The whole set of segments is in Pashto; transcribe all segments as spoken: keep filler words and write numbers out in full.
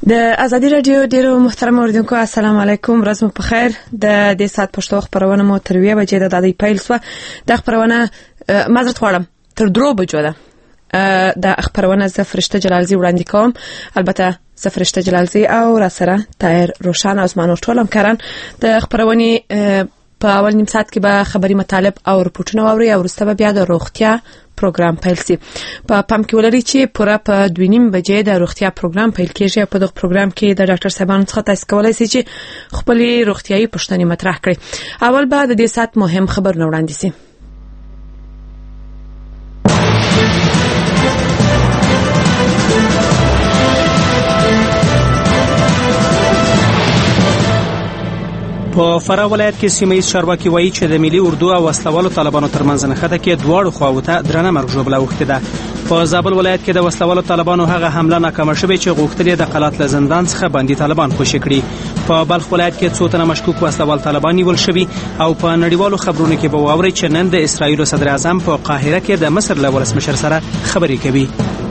د ازادي رادیو ډیرو محترم اوریدونکو السلام علیکم، ورځ مو په خیر. د دې سات پښتو خبرونه مو تر ویې بجې د دادی پیل سو. د خبرونه معذرت غواړم تر درو بجو ده. د خبرونه ز فرشته جلالزی وړاندې کوم. البته ز فرشته جلالزی او را سره طاهر روشن از منور ټولم کارن. د خبرونه په اول نیم ساعت کې به خبري مطالب او رپورټونه واوري او وروسته بیا د روغتیا پروګرام پیل شي. په پام کې ولرئ چې پوره په دوه نیم بجې د روغتیا پروګرام پیل کیږي. په دغه پروګرام کې د ډاکټر صاحبانو څخه تاسو کولای شئ چې خپل روغتیايي پوښتنې مطرح کړئ. اول به د دې سات مهم خبرونه وړاندې شي. په فراه ولایت کې سیمه‌ییز چارواکي وایي چې د ملي اردو او وسلوالو طالبانو ترمنځ نښته کې دواړو خواوو ته درنه مرګ ژوبله اوښتې ده. په زابل ولایت کې د وسلوالو طالبانو هغه حمله ناکامه شوې چې غوښتل یې د قلات له زندان څخه بندي طالبان خوشي کړي. په بلخ ولایت کې څو تنه مشکوک وسلوال طالبان نیول شوي او په نړیوالو خبرونو کې به واورئ چې نن د اسراییلو صدر اعظم په قاهره کې د مصر له ولسمشر سره خبرې کوي.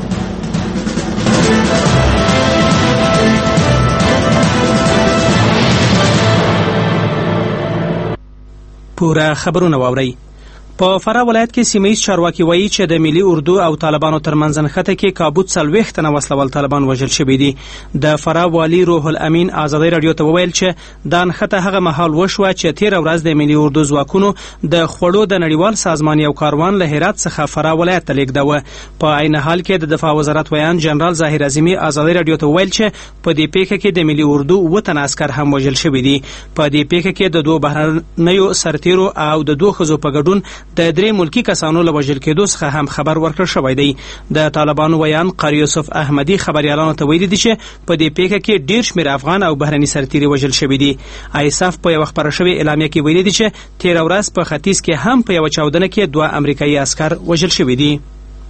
پورا خبرونه واورئ. په فراه ولایت کې سیمه‌ییز چارواکي وایي چې د ملي اردو او طالبانو ترمنځ نښته کې کابو څلوېښت تنه وسلوال طالبان وژل شوي دي. د فراه والي روح الامین ازادي رادیو ته وویل چې دا نښته هغه مهال وشوه چې تېره ورځ د ملي اردو ځواکونو د خوړو د نړیوال سازمان یو کاروان له هرات څخه فراه ولایت ته لیږداوه. په عین حال کې د دفاع وزارت ویان جنرال ظاهر اعظمي ازادي رادیو ته وویل چې په دې پیښه کې د ملي اردو اووه تنه عسکر هم وژل شوي دي. په دې پیښه کې د دوه بهرنیو سرتیرو او د دوه ښځو په ګډون د درې ملکی کسانو له وژل کېدو څخه هم خبر ورکړل شوی دی. د طالبانو ویان قاری یوسف احمدي خبريالانو ته ویلي دي چې په دې پیښه کې ډیر شمېر افغان او بهرني سرتیري وژل شوي دي. ایساف په یو خبره شوی اعلامیه کې ویلي دي چې تېره ورځ په ختیځ کې هم په یو چاودنه کې دوه امریکایي عسکر وژل شوي دي.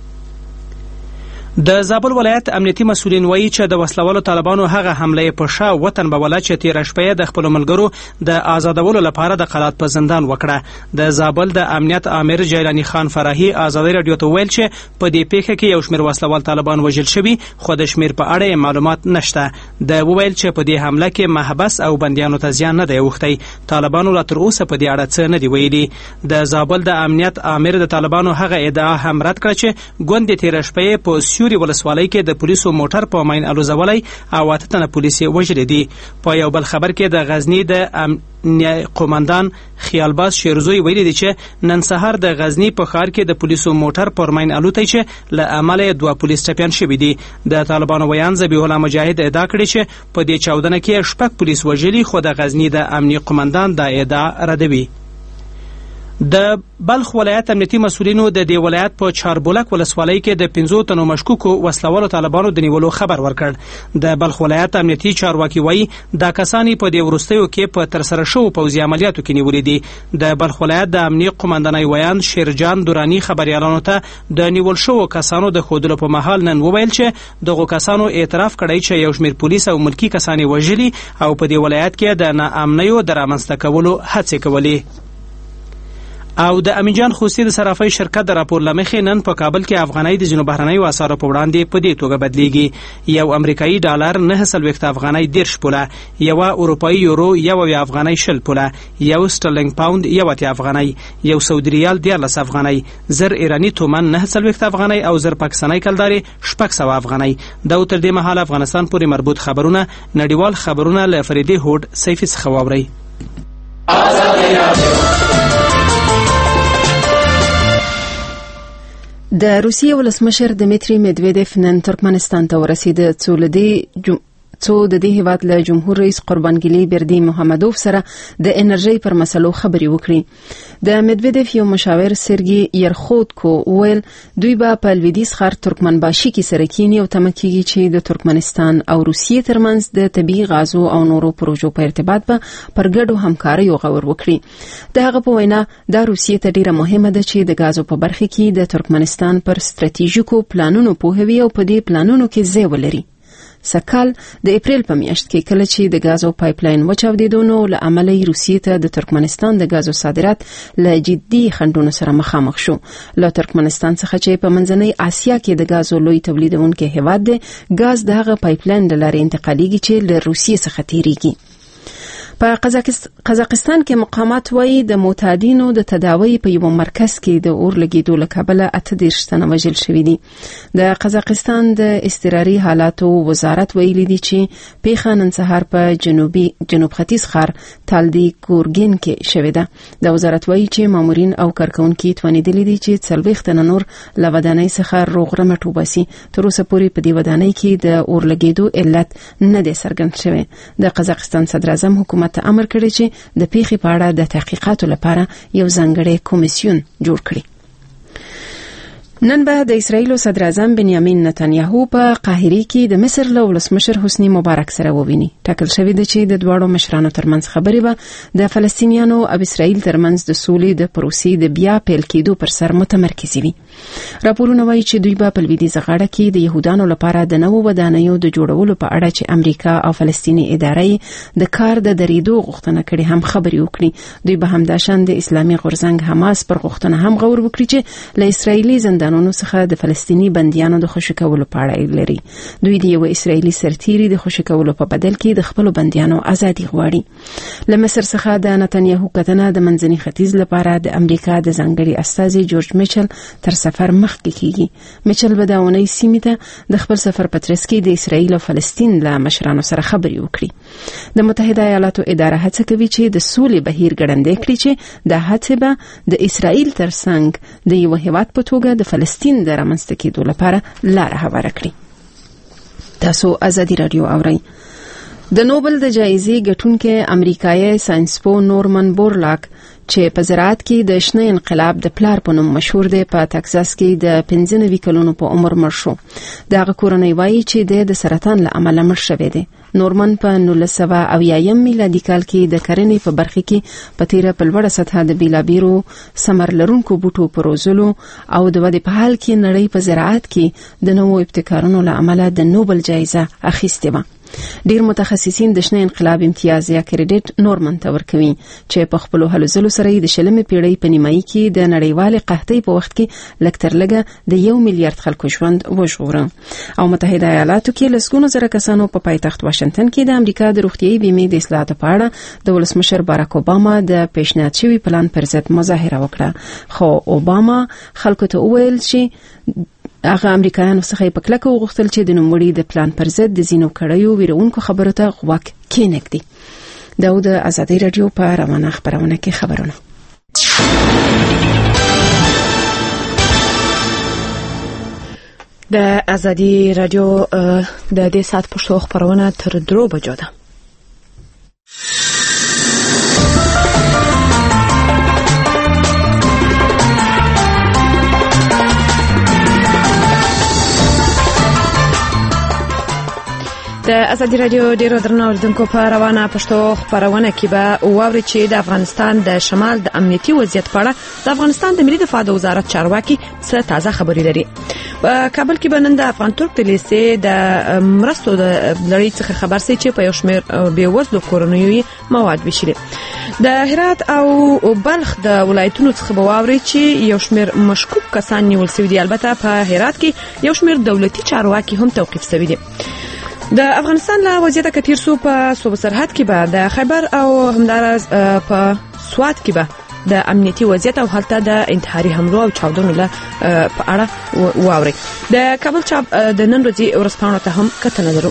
د زابل ولایت امنیتي مسؤلین وایي چې د وسلوالو طالبانو هغه حمله په شا وطن بوله چې تېره شپه د خپل ملګرو د آزادولو لپاره د قلات په زندان وکړه. د زابل د امنیت امیر جیلانی خان فراهي ازادي رادیو ته ویل چې په دې پیښه کې یو شمېر وسلوال طالبان وژل شوي خو د شمېر په اړه معلومات نشته. د وویل چې په دې حمله کې محبس او بندیانو ته زیان نه دی اوښتی. طالبانو لا تر اوسه په دې اړه څه نه دی ویلي. د زابل د امنیت امیر د طالبانو هغه ادعا هم رد کړه چې ګوند تېره شپه په سیوري ولسوالۍ کې د پولیسو موټر په ماین الوزولای او اته تنه پولیس وژل دي. په یو بل خبر کې د غزنی د قومندان خیالباز شیرزوی ویلي دي چې نن سهار د غزنی په ښار کې د پولیسو موټر پر ماین الوتی چې له امله دوه پولیس ټپیان شوي دي. د طالبانو ویان ذبیح الله مجاهد ادعا کړې چې په دې چاودنه کې شپږ پولیس وژلي خو د غزنی د امنیي قومندان دا ادعا ردوي. د بلخ ولایت امنیتي مسؤلینو د دې ولایت په چاربولک ولسوالۍ کې د پنځو تنو مشکوکو وسلوالو طالبانو د نیولو خبر ورکړ. د بلخ ولایت امنیتي چارواکي وایي دا کسانی په دې وروستیو کې په ترسره شوو پوځي عملیاتو کې نیولې دي. د بلخ ولایت د امنیي قومندانۍ ویان شیرجان دورانی خبريالانو ته د نیول شوو کسانو د ښودلو په مهال نن وویل چې دغو کسانو اعتراف کړی چې یو شمېر پولیس او ملکي کسان وژلي او په دې ولایت کې د ناامنیو د رامنځته کولو هڅې کولې. او د امینجان خوستی د صرافۍ شرکت د راپور لمخې نن په کابل کې افغانۍ د ځینو بهرنیو اسعارو په وړاندې په دې توګه بدلیږي. یو امریکایي ډالر نه څلوېښت افغانۍ دېرش پوله، یوه اروپایي یورو یوه افغانۍ شل پوله، یو سټرلینګ پاوند یوه اتیا افغانۍ، یو سعودي ریال دیارلس افغانۍ، زر ایراني تومن نه څلوېښت افغانۍ او زر پاکستاني کلدارې شپږ سوه افغانۍ. دا تر دې مهاله افغانستان پورې مربوط خبرونه نړیوال خبرونه له فریدي هوډ سیفي څخه واورئ. د روسیې ولسمشر دمیتری میدویدف نن ترکمنستان ته ورسېد څو لدی څو د دې هیواد له جمهور رئیس قربانګلی بردی محمدوف سره د انرژي پر مسلو خبرې وکړي. د میدویدف یو مشاور سرګي يرخودکو ویل دوی به په لویدیځ ښار ترکمنباشي کې سره کینی او تمکیږي چې د ترکمنستان او روسیې ترمنځ د طبي غازو او نورو پروژو په ارتباط به پر ګډو همکارۍ غور وکړي. د هغه په وینا د روسیې ته ډیره مهمه ده چې د غازو په برخه کې د ترکمنستان پر ستراتیژیکو پلانونو پوهوي او په دې پلانونو کې ځای ولري. سکال د اپریل په میاشت کې کله چې د غازو پایپلاین وچاودېدو نو له امله روسیې ته د ترکمنستان د غازو صادرات له جدي خنډونو سره مخامخ شو. له ترکمنستان څخه چې په منځنۍ اسیا کې د غازو لوی تولیدونکي هیواد دی، غاز د هغه پایپلاین له لارې انتقالېږي چې له روسیې څخه تیریږي. په قزاقستان کې مقامات وایي د معتادینو د تداوی په یو مرکز کې د اور لګیدو له کبله اته دېرش تنه وژل شوي دي. د قزاقستان د اضطراري حالاتو وزارت ویلي دی چې پیښه نن سهار په جنوبي جنوب ختیځ ښار تالدي کورګین کې شوې ده. د وزارت وایي چې مامورین او کارکونکي توانیدلي دي چې څلوېښت تنه نور له ودانۍ څخه روغ رمټ وباسي. تر اوسه پورې په دې ودانۍ کې د اور لګیدو علت نه دی څرګند شوی. د قزاقستان صدر اعظم حکومت ته امر کړی چې د پیښې په اړه د تحقیقاتو لپاره یو ځانګړی کمیسیون جوړ کړي. نن به د اسرایل صدر اعظم بنیامین نتانیاهو په قاهره کې د مصر له ولسمشر حسنی مبارک سره وویني. ټاکل شوی دی چې د دواړو مشرانو ترمنځ خبرې به د فلسطینیانو او اسرایل ترمنځ د سولې د پروسې د بیا پیل کېدو پر سر متمرکز وي. راپورونه وایي چې دوی به په لویدیځه غاړه کې د يهودانو لپاره د نوو ودانیو د جوړولو په اړه چې امریکا او فلسطیني ادارې د کار د درېدو غوښتنه کړې هم خبرې وکړي. دوی به همداشان د اسلامي غورځنګ حماس پر غوښتنه هم غور وکړي چې له اسرایلی زندانونو څخه د فلسطیني بنديانو د خوشی کولو په اړه لري. دوی د یو اسرایلی سرتیری د خوشی کولو په بدل کې د خپل بنديانو ازادي غواړي. له مصر څخه د نتانیاهو کتنه د منځني ختیځ لپاره د امریکا د ځانګړي استازي جورج میچل تر سفر مخکې کیږي. میچل به د اونۍ سیمې ته د خپل سفر په ترڅ کې د اسرایل او فلسطین له مشرانو سره خبرې وکړي. د متحده ایالاتو اداره هڅه کوي چې د سولې بهیر ګړندی کړي چې د هڅې به د اسرایل ترڅنګ د یو هیواد په توګه د فلسطین د رامنځته کېدو لپاره لار هواره کړي. تاسو ازادي رادیو اورئ. د نوبل د جایزې ګټونکي امریکایي ساينسپو نورمن بورلاک چې په زراعت کې د شنه انقلاب د پلار په نوم مشهور دی، په تکساس کې د پنځه نوي کلونو په عمر مړ شو. دغه کورنۍ وایي چې د سرطان له امله مړ شوی دی. نورمن په نولس سوه اویایم میلادي کال کې د کرنې په برخه کې په تیره په لوړه سطحه د بیلابیرو ثمر لرونکو بوټو پروزلو او د ودې په حال کې نړۍ په زراعت کې د نوو ابتکارونو له امله د نوبل جایزه اخیستې وه. ډیر متخصصین د شنه انقلاب امتیاز یا کریډټ نورمن ته ورکوي چې په خپل هلو ځلو سره د شلمې پیړۍ په نیمایي کې د نړیوال قحطۍ په وخت کې لکتر لګه د یو میلیارډ خلکو ژوند وژغوره. او متحده ایالاتو کې لسګونو زره کسانو په پایتخت واشنگټن کې د امریکا د روغتیايي بیمې د اصلاحاتو په اړه د ولسمشر باراک اوباما د پیشنهاد شوی پلان پر ضد مظاهره وکړه. خو اوباما خلکو ته وویل چې هغه امریکایانو څخه په کلکه وغوښتل چې د نوموړي د پلان پر ضد د ځینو کړیو ویرونکو خبرو ته غوږ کېنږدي. دا د ازادي رادیو په روانه خبرونه کې خبرونه. د ازادي رادیو د دې سات پښتو خبرونه تر درو بجو ده. د ازادي رادیو ډیرو درنو اوریدونکو په روانه پښتو خبرونه کې به واوري چې د افغانستان د شمال د امنیتي وضعیت په اړه د افغانستان د ملي دفاع د وزارت چارواکي څه تازه خبري لري. په کابل کې به نن د افغان ترک د لیسې د مرستو د لړۍ څخه خبر سي چې په یو شمېر بیوزلو کورنیو مواد وشلي. د هرات او بلخ د ولایتونو څخه به واوري چې یو شمېر مشکوک کسان نیول شوي دي. البته په هرات کې یو شمېر دولتي چارواکي هم توقيف شوي دي. د افغانستان له وضعیت کتیر سو په صوب سرحد کې به د خیبر او همدارس په سوات کې به د امنیتي وضعیت او حالت د انتحاري حملو او چاودنو له په اړه واوري. د کابل چاپ د نن ورځې ورځپاڼو ته هم کتنه لرو.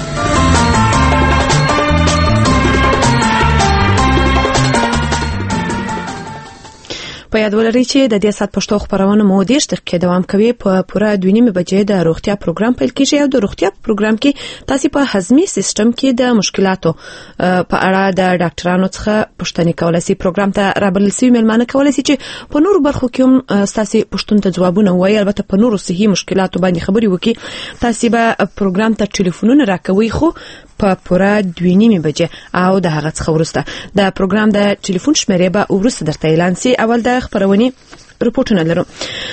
په یاد ولرئ چې د دې سات پښتو خبرونه مو د شته کې دوام کوي. په پوره دوه نیمه بجې د روغتیا پروګرام پیل کیږي او د روغتیا پروګرام کې تاسو په هضمي سیستم کې د مشکلاتو په اړه د ډاکټرانو څخه پوښتنې کولای شئ. پروګرام ته رابطه سي ملمانه کولای شي چې په نورو برخو کې هم تاسو پوښتنې ته ځوابونه وایي. البته په نورو صحي مشکلاتو باندې خبري وکړي. تاسو به پروګرام ته ټلیفونونه راکوي خو په پوره دوه نیمه بجې او د هغه څخه ورسته د پروګرام د ټلیفون شمیرې به ورسته درته اعلان سي. اول د خبرونه رپورټونه لرو.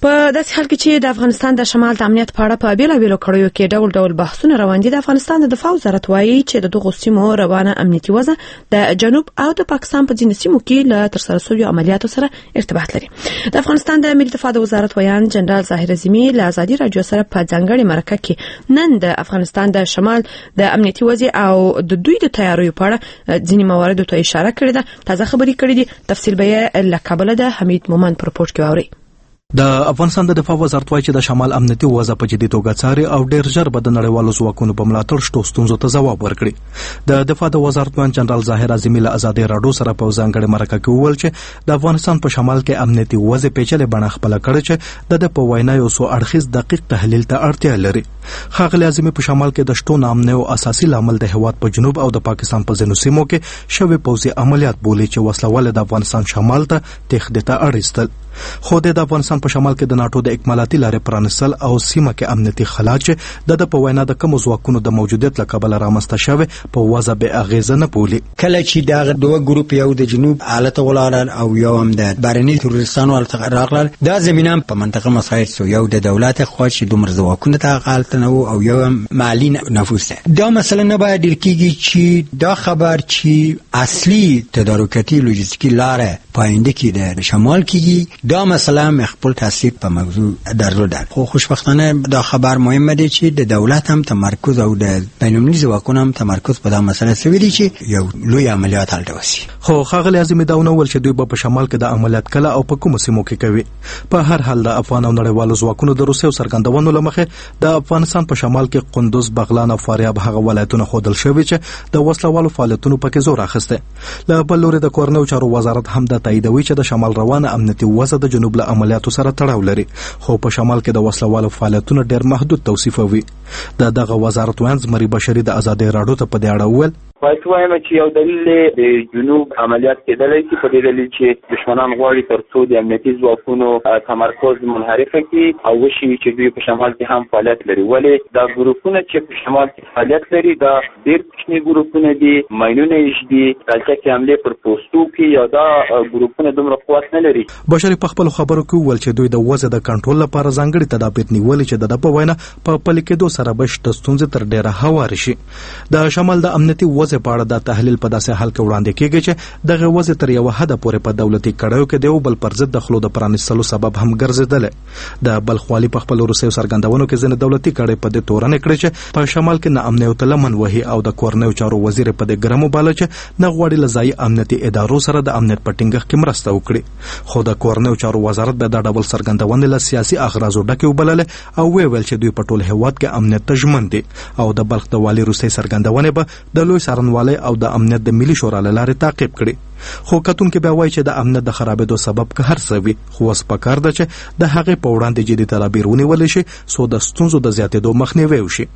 په داسې حال کې چې د افغانستان د شمال د امنیت په اړه په بیلابیلو کړیو کې ډول ډول بحثونه روان دي، د افغانستان د دفاع وزارت وایي چې د دغو سیمو روانه امنیتي وضع د جنوب او د پاکستان په ځینو سیمو کې له ترسره شویو عملیاتو سره ارتباط لري. د افغانستان د ملي دفاع د وزارت ویان جنرال ظاهر عظیمی له ازادي رادیو سره په ځانګړي مرکه کې نن د افغانستان د شمال د امنیتي وضع او د دوی د تیاریو په اړه ځینې مواردو ته اشاره کړې ده. تازه خبرې کړې دي. تفصیل به یې له کابل د حمید مومن په رپورټ کې واورئ. د افغانستان د دفاع وزارت وايي چې د شمال امنیتي وضع په جدي توګه څاري او ډېر ژر به د نړیوالو ځواکونو په ملاتړ شتو ستونزو ته ځواب ورکړي. د دفاع د وزارت ویان جنرال ظاهر عظیمی له ازادي رادیو سره په ځانګړي مرکه کې وویل چې د افغانستان په شمال کې امنیتي وضع پیچلې بڼه خپله کړې چې د د په وینا یو څو اړخیز دقیق تحلیل ته اړتیا لري. ښاغلي عظیمی په شمال کې د شتو نامنه او اساسي لامل د هیواد په جنوب او د پاکستان په ځینو سیمو کې شوی پوځي عملیات بولي چې وسلواله د افغانستان شمال ته تخدې ته اړیستل. خو د افغانستان په شمال کې د ناتو د اکمالاتي لارې پرانستل او سیمه کې امنیتي خلا چې د په وینا د کوم ځواکونو د موجودیت له کبله رامنځته شوی په وضع به اغیزه نه بولي. کله چې دا دوه ګروپ یو د جنوب حالت ولارل او یو هم د بارني تروریستانو حالت راغلل، دا زمينه په منطقه مساعد سو یو د دولت خو چې دومره ځواکونه ته حالت نه او یو هم مالی نفوذ ده. دا مثلا نه باید درکېږي چې دا خبر چې اصلي تدارکاتي لوجستیکي لارې پاینده کې د شمال کې دا مثلا خپل تاثیر په موضوع درلودل. خو خوشبختانه دا خبر مهمه دی چې د دولت هم تمرکز او د بین‌المللي ځواکونو هم تمرکز په دا مسله سوي دي چې یو لوی عملیات هلته وشي. خو ښاغلي عظیمی دا ونوول چې دوی په شمال کې د عملیات کله او په کومو سیمو کې کوي. په هر حال د افغان او نړیوالو ځواکونو د روسیې څرګندونو لمخې د افغانستان په شمال کې قندوز، بغلان او فاریاب هغه ولایتونه ښودل شوي چې د وسلوالو فعالیتونو پکې زور اخیسته. له بل لوري د کورنیو چارو وزارت هم د تاییدوي چې د شمال روانه امنیتي وضع د جنوب له عملیاتو سره تړاو لري، خو په شمال کې د وسلوالو فعالیتونه ډېر محدود توصیفوي. د دغه وزارت ویان زمري بشري د ازادي رادیو ته په دې اړه وویل پاتې وایم چې یو دلیل د جنوب عملیات کېدلی چې په دې دلیل چې دشمنان غواړي تر څو د امنیتي ځواکونو تمرکز منحرف کړي او وشي چې دوی په شمال کې هم فعالیت لري. ولې دا ګروپونه چې په شمال کې فعالیت لري دا ډېر کوچني ګروپونه دي، ماینونه یې دي، دلته کې حملې پر پوسټو کې یا دا ګروپونه دومره قوت نه لري. بشري په خپل خبرو کې وویل چې دوی د وضع د کنټرول لپاره ځانګړي تدابیر نیولي چې د په وینا په پلي کېدو سره به شته ستونزې تر ډېره هوارې شي. د شمال د امنیتي وضع په اړه د تحلیل په داسې حال کې وړاندې کېږي چې دغه وضع تر یو حده پورې په دولتي کړیو کې د یو بل پر ضد د خلو د پرانیستلو سبب هم ګرځېدلی. د بلخ والي په خپل وروستیو څرګندونو کې ځینې دولتي کړۍ په دې تورنې کړې چې په شمال کې ناامنۍ ته لمن وهي او د کورنیو چارو وزیر په دې ګرم وباله چې نه غواړي له ځایي امنیتي ادارو سره د امنیت په ټینګښت کې مرسته وکړي. خو د کورنیو چارو وزارت به دا ډول څرګندونې له سیاسي اغراضو ډکې وبللې او ویل چې دوی په ټول هیواد کې امنیت ته ژمن دي او د بلخ د والي وروستۍ څرګندونې به د لوی څارنوالۍ او د امنیت د ملي شورا له لارې تعقیب کړي. خو کتونکي بیا وایي چې د امنیت د خرابېدو سبب که هر څه وي، خو اوس پکار ده چې د هغې په وړاندې جدي تدابیر ونیول شي څو د ستونزو د زیاتېدو مخنیوی وشي.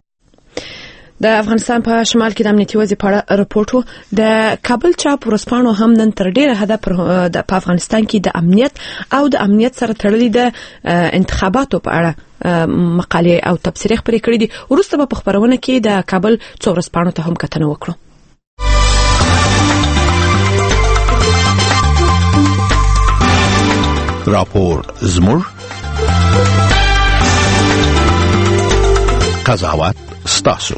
د افغانستان په شمال کې د امنیتي وضع په اړه رپورټ و. د کابل چاپ ورځپاڼو هم نن تر ډیره حده په افغانستان کې د امنیت او د امنیت سره تړلې د انتخاباتو په اړه مقالې او تبصرې خپرې کړې دي. وروسته به په خپرونه کې د کابل څو ورځپاڼو ته هم کتنه وکړو. راپور زموږ قضاوت ستاسو.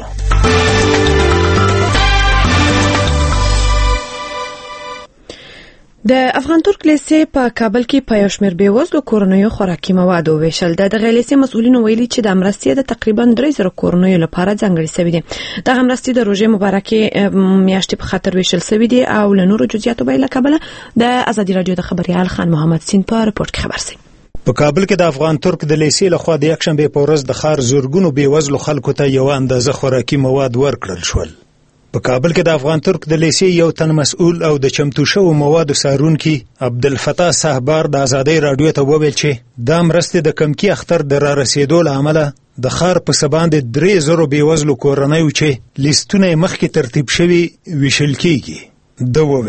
د افغان ترک لیسې په کابل کې په یو شمېر بېوزلو کورنیو خوراکي مواد وویشل. د دغه لیسې مسؤلینو ویلي چې د مرستې د تقریبا درې زره کورنیو لپاره ځانګړي شوي دي. دغه مرستې د روژې مبارکې میاشتې په خاطر ویشل شوي دي او له نورو جزئیاتو به له کابله د ازادي رادیو د خبريال خان محمد سین په رپورټ کې خبر سي. په کابل کې د افغان ترک د لیسې لخوا د یکشنبه په ورځ د ښار زورګونو بېوزلو خلکو ته یو اندازه خوراکي مواد ورکړل شول. په کابل کې د افغان ترک د لیسې یو تن مسؤل او د چمتو شوو موادو څارونکي عبدالفتاح صاحبار د ازادۍ راډیو ته وویل چې دا مرستې د کمکی اختر د را رسېدو له امله د ښار په څه باندې درې زرو بېوزلو کورنیو چې لیستونه یې مخکې ترتیب شوي ویشل کېږي. ده وویل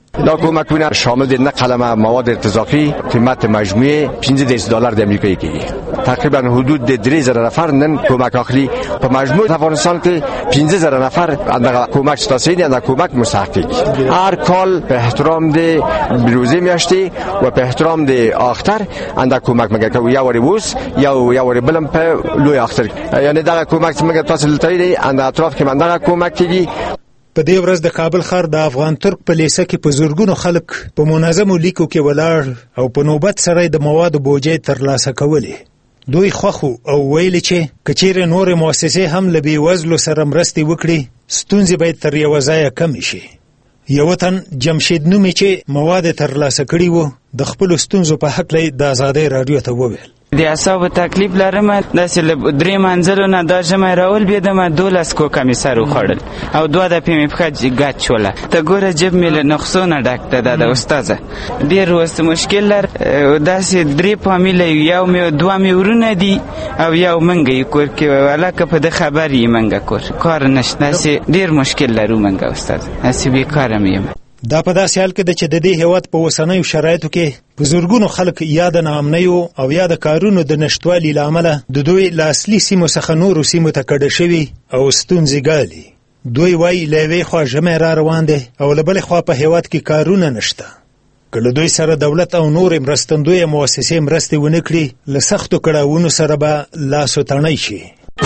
دا کومکونه شامل دي نقل مواد ارتزاقی قیمت مجموعی پنځه دېرش دلار د امریکا کېږي. تقریبا حدود د درې زره نفر نن کومک اخلي. په مجموع افغانستان کې پنځه زره نفر اندغه کومک شتاسي دي، اندغه کومک مستحق. هر کال به احترام د بروزه میاشتي و په احترام د اختر اندغه کومک مګر کوي یا وری ووس یا یا وری بلم په لوی اختر، یعنی دا کومک څنګه تاسو لټوي دي اندغه اطراف کې اندغه کومک کېږي. په دې ورځ د کابل ښار د افغان ترک په لیسه کې په زورګونو خلک په منظمو لیکو کې ولاړ او په نوبت سره د موادو بوجۍ ترلاسه کولې. دوی خوښو او ویلي چې کچېرې نورې مؤسسې هم له بېوزلو سره مرستې وکړي، ستونزې باید تر یوه ځایه کمې شي. یو تن جمشید نومي چې مواد ترلاسه کړي وو د خپلو ستونزو په هکله د آزادۍ راډیو ته وویل: د اعصابو تکلیف لرم، داسې له درې منزلو نه دا ژمی راولوېدم، دولس کوکه مې سر وخوړل او دوه دپې مې پښه ګچ شوله. ته ګوره جب مې له نقصو نه ډک ده. دا د استاذه ډېر اوس مشکل لر، داسې درې فامیله یو مې دوه مې ورونه دي او یو منګه یې کور کې هلکه په ده خبر یې منګه کور کار نشته. داسې ډېر مشکل لرو منګه استاذه، داسې بېکاره مې یم. دا په داسې حال کې ده چې د دې هېواد په اوسنیو شرایطو کې په زورګونو خلک یا د ناامنیو او یا د کارونو د نشتوالي له امله د دوی له اصلي سیمو څخه نورو سیمو ته کډه شوي او ستونزې ګالي. دوی وایي له یوې خوا ژمی را روان دی او له بلې خوا په هېواد کې کارونه نشته. که له دوی سره دولت او نورې مرستندویه مؤسسې مرستې ونه کړي، له سختو کړاوونو سره به لاس و تڼۍ شي.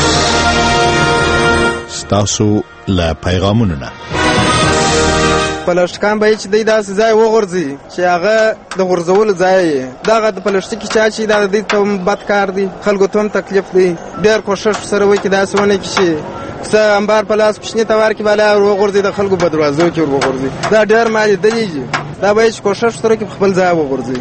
ستاسو له پیغامونو نه پلشتکان به چې دی داسې ځای وغورځي چې هغه د غورځولو ځای یې دغه د پلشتکي چا چې دا د دوی ته بد کار دی، خلکو ته هم تکلیف دی. ډېر کوښښ سره وکړي داسې ونه کړي چې څه امبار په لاس کوچني ته ورکړي بالا ور وغورځي د خلکو په دروازو کې ور وغورځي. دا ډېر ما لیدلي دي. دا به چې کوښښ سره وکړي په خپل ځای وغورځي.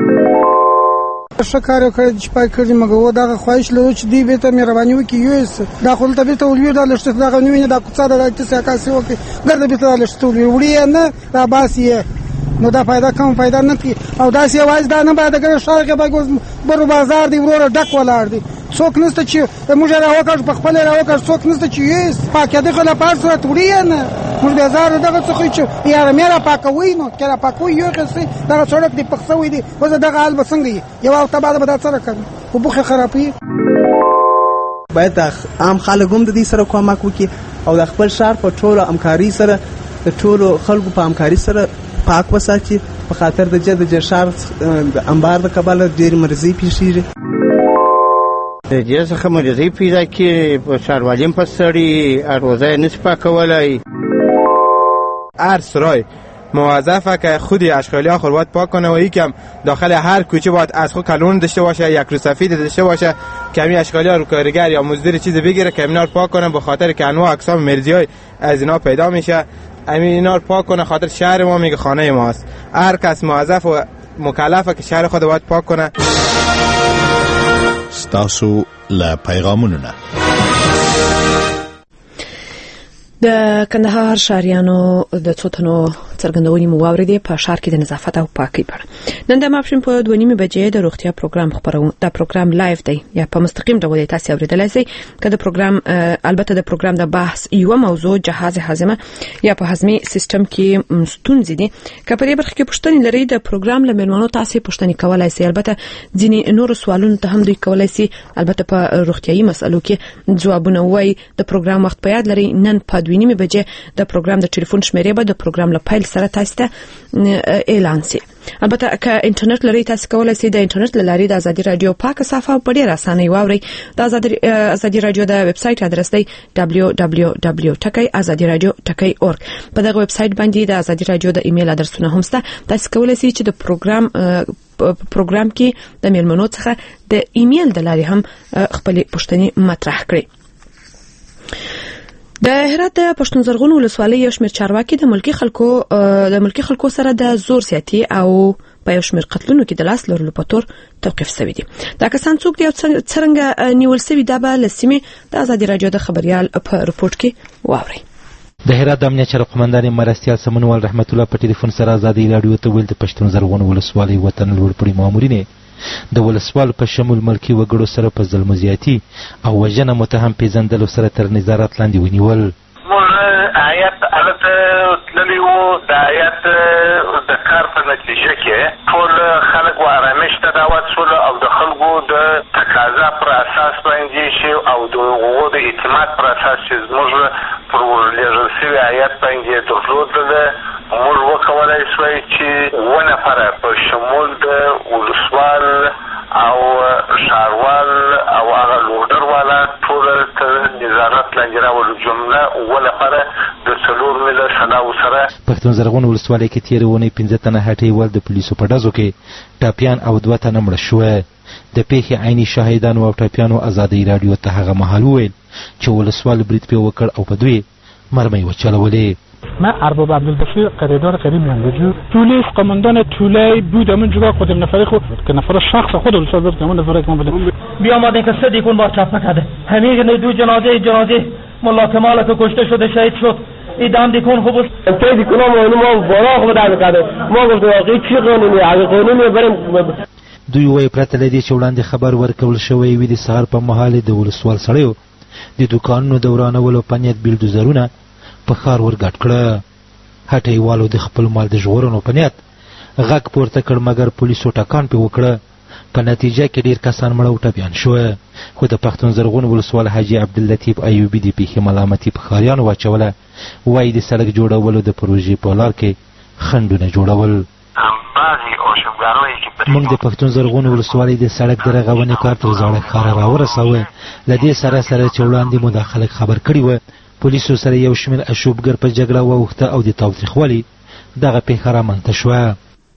ښه کار یې کړی چې پای کړي، مګر و دغه خواهش لرو چې دوی بېرته مهرباني وکړي یوسه دا خو دلته بېرته ولوي دا لښته دغه نه ویني دا کوڅه ده دا داسې عکاسي وکړي ګرده بېرته دا لښته ولوي وړي یې نه راباسي یې، نو دا فایده کم فایده نه کوي. او داسې یوازې دا نه باید دغه ښار کې باید برو بازار دی وروره ډک ولاړ دی، څوک نشته چې موږ یې راوکړ په خپل یې راوکړ، څوک نشته چې یې پاکېدې خو له پاک صورت وړي یې نه. موږ بازار دغه څخه چې یاره مې را پاکوي، نو که را پاکوي یو قصې دغه سړک دی پخ سوی دی، اوس دغه حال به څنګه وي؟ یو هفته بعد به دا څه راکوي؟ خو بوخې خرابوي. باید عام خلک هم د دې سره کومک وکړي او د خپل ښار په ټولو همکاري سره د ټولو خلکو په همکاري سره پاک وساتي، په خاطر د جد د ښار انبار د کبله ډېرې مرضۍ پیښېږي. د دې څخه مرضۍ پیدا کېږي، په ښاروالي هم په سړي اروزه یې نشي پاکولی. هر سرای موظفه که خود اشغالی خود باید پاک کنه و یکم داخل هر کوچه باید از خود کلون داشته باشه، یک رو سفید داشته باشه، کمی اشغالی رو کارگر یا مزدور چیز بگیره که اینا رو پاک کنه، به خاطر که انواع اقسام مرضی های از اینا پیدا میشه. همین اینا رو پاک کنه، خاطر شهر ما میگه خانه ماست. هر کس موظف و مکلفه که شهر خود باید پاک کنه. ستاسو له پیغامونو نه د کندهار ښاریانو د څو تنو څرګندونې مو واورېدې په ښار کې د نظافت او پاکۍ په اړه. نن د ماپښین په دوه نیمې بجې د روغتیا پروګرام خپرو. دا پروګرام لایف دی یا په مستقیم ډول تاسو اوریدلای شئ. که د پروګرام البته د پروګرام د بحث یو موضوع جهاز هاضمه یا په هضمي سیستم کې ستونزې دي. که په دې برخه کې پوښتنې لرئ د پروګرام له مېلمنو تاسو پوښتنې کولای شئ. البته ځینې نور سوالونه ته هم دوی کولای شي البته په روغتيایي مسلو کې ځوابونه وایي. د پروګرام وخت په یاد لرئ. نن په دوه نیمې بجې د پروګرام د ټلیفون شمیرې به د پروګرام له پیل سره تاسو ته اعلان شي. البته که انټرنیټ لري تاسو کولای شئ د انټرنیټ لارې د ازادي رادیو پاک صفحه په ډیر اسانه واورئ. د ازادي رادیو د ویب سټ ادرس دی دبلیو دبلیو دبلیو ډاټ ازادي رادیو ډاټ اورګ. په دغه ویب سټ باندې د ازادي رادیو د ایمیل ادرسونه هم شته. تاسو کولای شئ چې د پروګرام پروګرام کې د میلمنو څخه د ایمیل د لارې هم خپل پوښتنې مطرح کړئ. د هرات د پښتون زرغون ولسوالۍ یو شمېر چارواکي د ملکی خلکو د ملکی خلکو سره د زور سیاتي او په یو شمېر قتلونو کې د لاس لرلو په تور توقیف شوي دي. دا کسان څوک دي او څرنګه نیول شوي دا به له سیمې د ازادي رادیو د خبریال په رپورټ کې واورئ. د هرات د امنیت چارو قومندان مرستیال سمنوال رحمت الله په ټلیفون سره ازادي رادیو ته ویل د پښتون زرغون ولسوالۍ وطن لوړپوړي مامورین د ولسوال په شمول ملکی وګړو سره په ظلم زیاتی او وژنه متهم پیژندلو سره تر نظارت لاندې ونیول. موږ آیت الف ته تللي وو د هیات د کار په نتیجه کې ټول خلک و آرامش ته دعوت شول او د خلکو د تقاضا پر اساس باندې چې او د حقوقو د اعتماد پر اساس چې زموږ پر ورلېږل شوي هیات باندې درلودله موږ وکولای شوی چې اووه نفره په شمول د ولسوال او ښاروال او هغه لوډر والا ټول تر نظارت لاندې راولو. جمله اووه نفره د څلور میله سلاو سره پښتون زرغون ولسوالۍ کې تېرې اونۍ پنځه تنه هټیوال د پولیسو په ډزو کې ټاپیان او دوه تنه مړه شوه. د پیښې عیني شاهدانو او ټاپیانو ازادۍ راډیو ته هغه مهال وویل چې ولسوال برید پرې وکړ او په دوی مرمۍ وچلولې. من ارباب عبدالبصیر قریدار کریم منگجو طوله قماندان طوله بود همون جگاه خود نفره خود که نفره شخص خود ولسوال بود که همون نفره که من بده بیامدن که صدی کن بار چپ نکرده همین دو جنازه جنازه ملا کمال که کشته شده شهید شد ایدام دیکن خوب است صدی کنم و ما فراغ بده نکرده ما گفت واقعی چی قانونی اگه قانونی بریم. دوی وایي پرته له دې چې وړاندې خبر ورکول شوی وي د سهار په مهال د ولسوال سړیو د دوکانونو د ورانولو په نیت بلډوزرونه په ښار ورګډ کړه. هټیوالو د خپل مال د ژغورنو په نیت غږ پورته کړ مګر پولیسو ټکان پې وکړه. په نتیجه کې ډېر کسان مړه او ټپیان شوه. خو د پښتون زرغون ولسوال حاجي عبداللطیف ایوبي د پیښې ملامتي په ښاریانو واچوله. وایي د سړک جوړولو د پروژې په لار کې خنډونه جوړول. موږ د پښتون زرغون ولسوالۍ د سړک د رغونې کار تر زاړه ښاره راورساوه. له دې سره سره چې وړاندې مو دا خلک خبر کړي وه پولیسو سره یو شمېر اشوبګر په جګړه واوښته او د تاوتریخوالي دغه پیښه رامنځته شوه.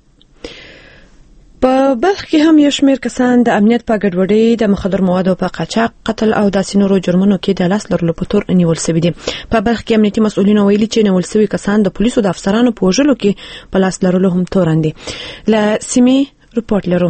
په بلخ کې هم یو شمېر کسان د امنیت په ګډوډۍ د مخدر موادو په قاچاق قتل او داسې نورو جرمونو کې د لاس لرلو په تور نیول شوي دي. په بلخ کې امنیتي مسؤلینو ویلي چې نیول شوي کسان د پولیسو د افسرانو په وژلو کې په لاس لرلو هم تورن دي. له سیمې رپورټ لرو.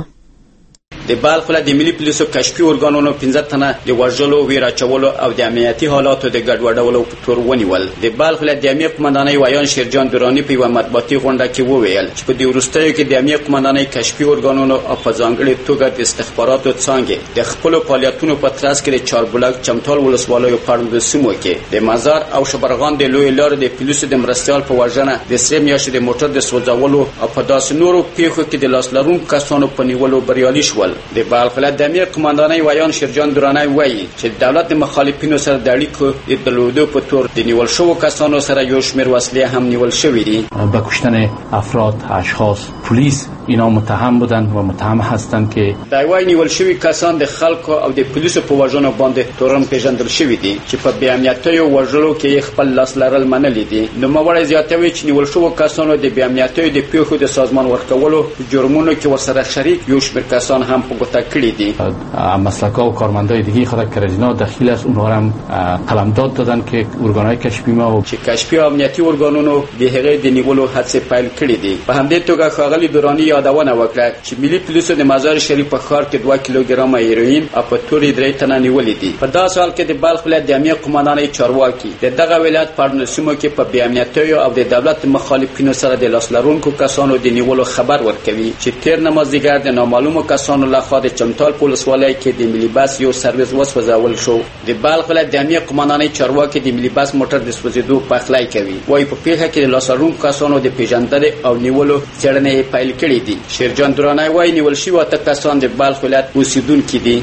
د بلخ ولایت د ملي پولیسو کشفي ارګانونو پنځه تنه د وژلو، ویره اچولو او د امنیتي حالاتو د ګډوډولو په تور ونیول. د بلخ ولایت د امنیت قمندانۍ ویان شیرجان دراني په یوه مطبوعاتي غونډه کې وویل چې په دې وروستیو کې د امنیت قمندانۍ کشفي ارګانونو او په ځانګړې توګه د استخباراتو څانګې د خپلو فعالیتونو په ترڅ کې د چاربلاک چمتال ولسوالیو په اړوندو سیمو کې د مزار او شبرغان د لویې لارې د پولیسو د مرستیال په وژنه، د سرې میاشتې د موټر د سوځولو او په داسې نورو پیښو کې د لاس لرونکو کسانو په نیولو بریالي شول. د بلخ ولایت د امیر قمندانۍ ویان شیرجان دراني وایي چې د دولت د مخالفینو سره د اړیکو د درلودو په تور د نیول شوو کسانو سره یو شمېر وسلې هم نیول شوې دي. به کشتن افراد، اشخاص، پلیس اینا متهم بودند و متهم هستند که د وای نیول شوی کسان د خلکو او د پولیسو په وژنو باندې تورن پیژندل شوی دي چې په بې امنیتیو وژلو کې خپل لاس لرل منلي دي. نوموړی زیاتوي چې نیول شوو کسانو د بې امنیتیو د پیښو د سازمان ورکولو جرمونو کې ورسره شریک یو شمېر کسان هم په ګوته کړي دي. مسلکا و کارمندای دیگه خود کرجنا داخل است اونها هم قلمداد دادن که ارگانهای کشفی ما و چې کشفي امنیتي ارګانونو د هغې د نیولو هڅې پیل کړې دي. په همدې توګه ښاغلي دراني یادونه وکړه چې ملي پولیسو د مزار شریف په ښار کې دوه کیلوګرامه هیروین او په تورې درې تنه نیولې دي. په داسې حال کې د بلخ ولایت د امنیت قمندانۍ چارواکي د دغه ولایت په اړوندو سیمو کې په بې امنیتیو او د دولت مخالفینو سره د لاس لرونکو کسانو د نیولو خبر ورکوي چې تېر نمازدیګر د نامعلومو کسانو لخوا د چمتال په ولسوالۍ کې د ملي بس یو سرویس وسوځول شو. د بلخ ولایت د امنیت قمندانۍ چارواکي د ملي بس موټر د سوځېدو پخلی کوي. وایي په پیښه کې د لاس لرونکو کسانو د پیژندنې او نیولو څېړنې پیل کړې دي. شیرجان دراني وایي نیول شوي اته کسان د بلخ ولایت اوسېدونکي دي.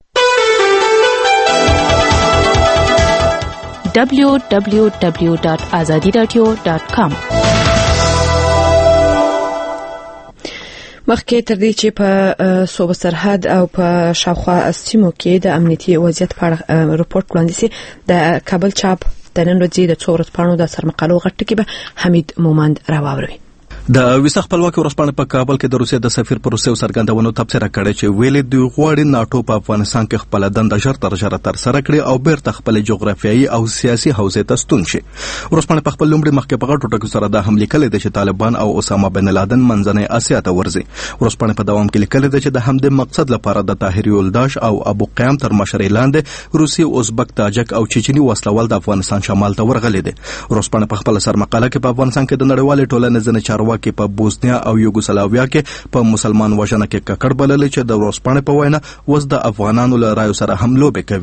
دبلیو دبلیو دبلیو ډاټ ازادي راډیو ډاټ کام. مخکې تر دې چې په صوبه سرحد او په شاوخوا سیمو کې د امنیتي وضعیت په اړه رپورټ وړاندې شي، د کابل چاپ د نن ورځې د څو ورځپاڼو د سرمقالو غټ ټکي به حمید مومند راواوروي. د ویسا خپلواکي ورځپاڼې په کابل کې د روسیې د سفیر پر روسیې څرګندونو تبصره کړې چې ویلې د غواړي ناتو په افغانستان کې خپل دنده ژر تر ژره تر سره کړي او بیرته خپل جغرافیایي او سیاسي حوزې ته ستون شي. ورځپاڼې په خپل لومړي مخکې په غټو ټکو سره دا هم لیکلي ده چې طالبان او اسامه بن لادن منځنۍ اسیا ته ورځي. ورځپاڼې په دوام کې لیکلي ده چې د همدې مقصد لپاره د طاهر یولداش او ابو قیام تر مشرۍ لاندې روسي، ازبک، تاجک او چچني وسلوال د افغانستان شمال ته ورغلي دي. ورځپاڼې په خپل سرمقاله کې په افغانستان کې د نړیوالې ټولنې ځینې چارواکي په بوسنیا او یوګوسلاویا کې په مسلمان وژنه کې ککړ بللې چې د ورځپاڼې په وینا وس د افغانانو له رایو سره هم لوبې کوي.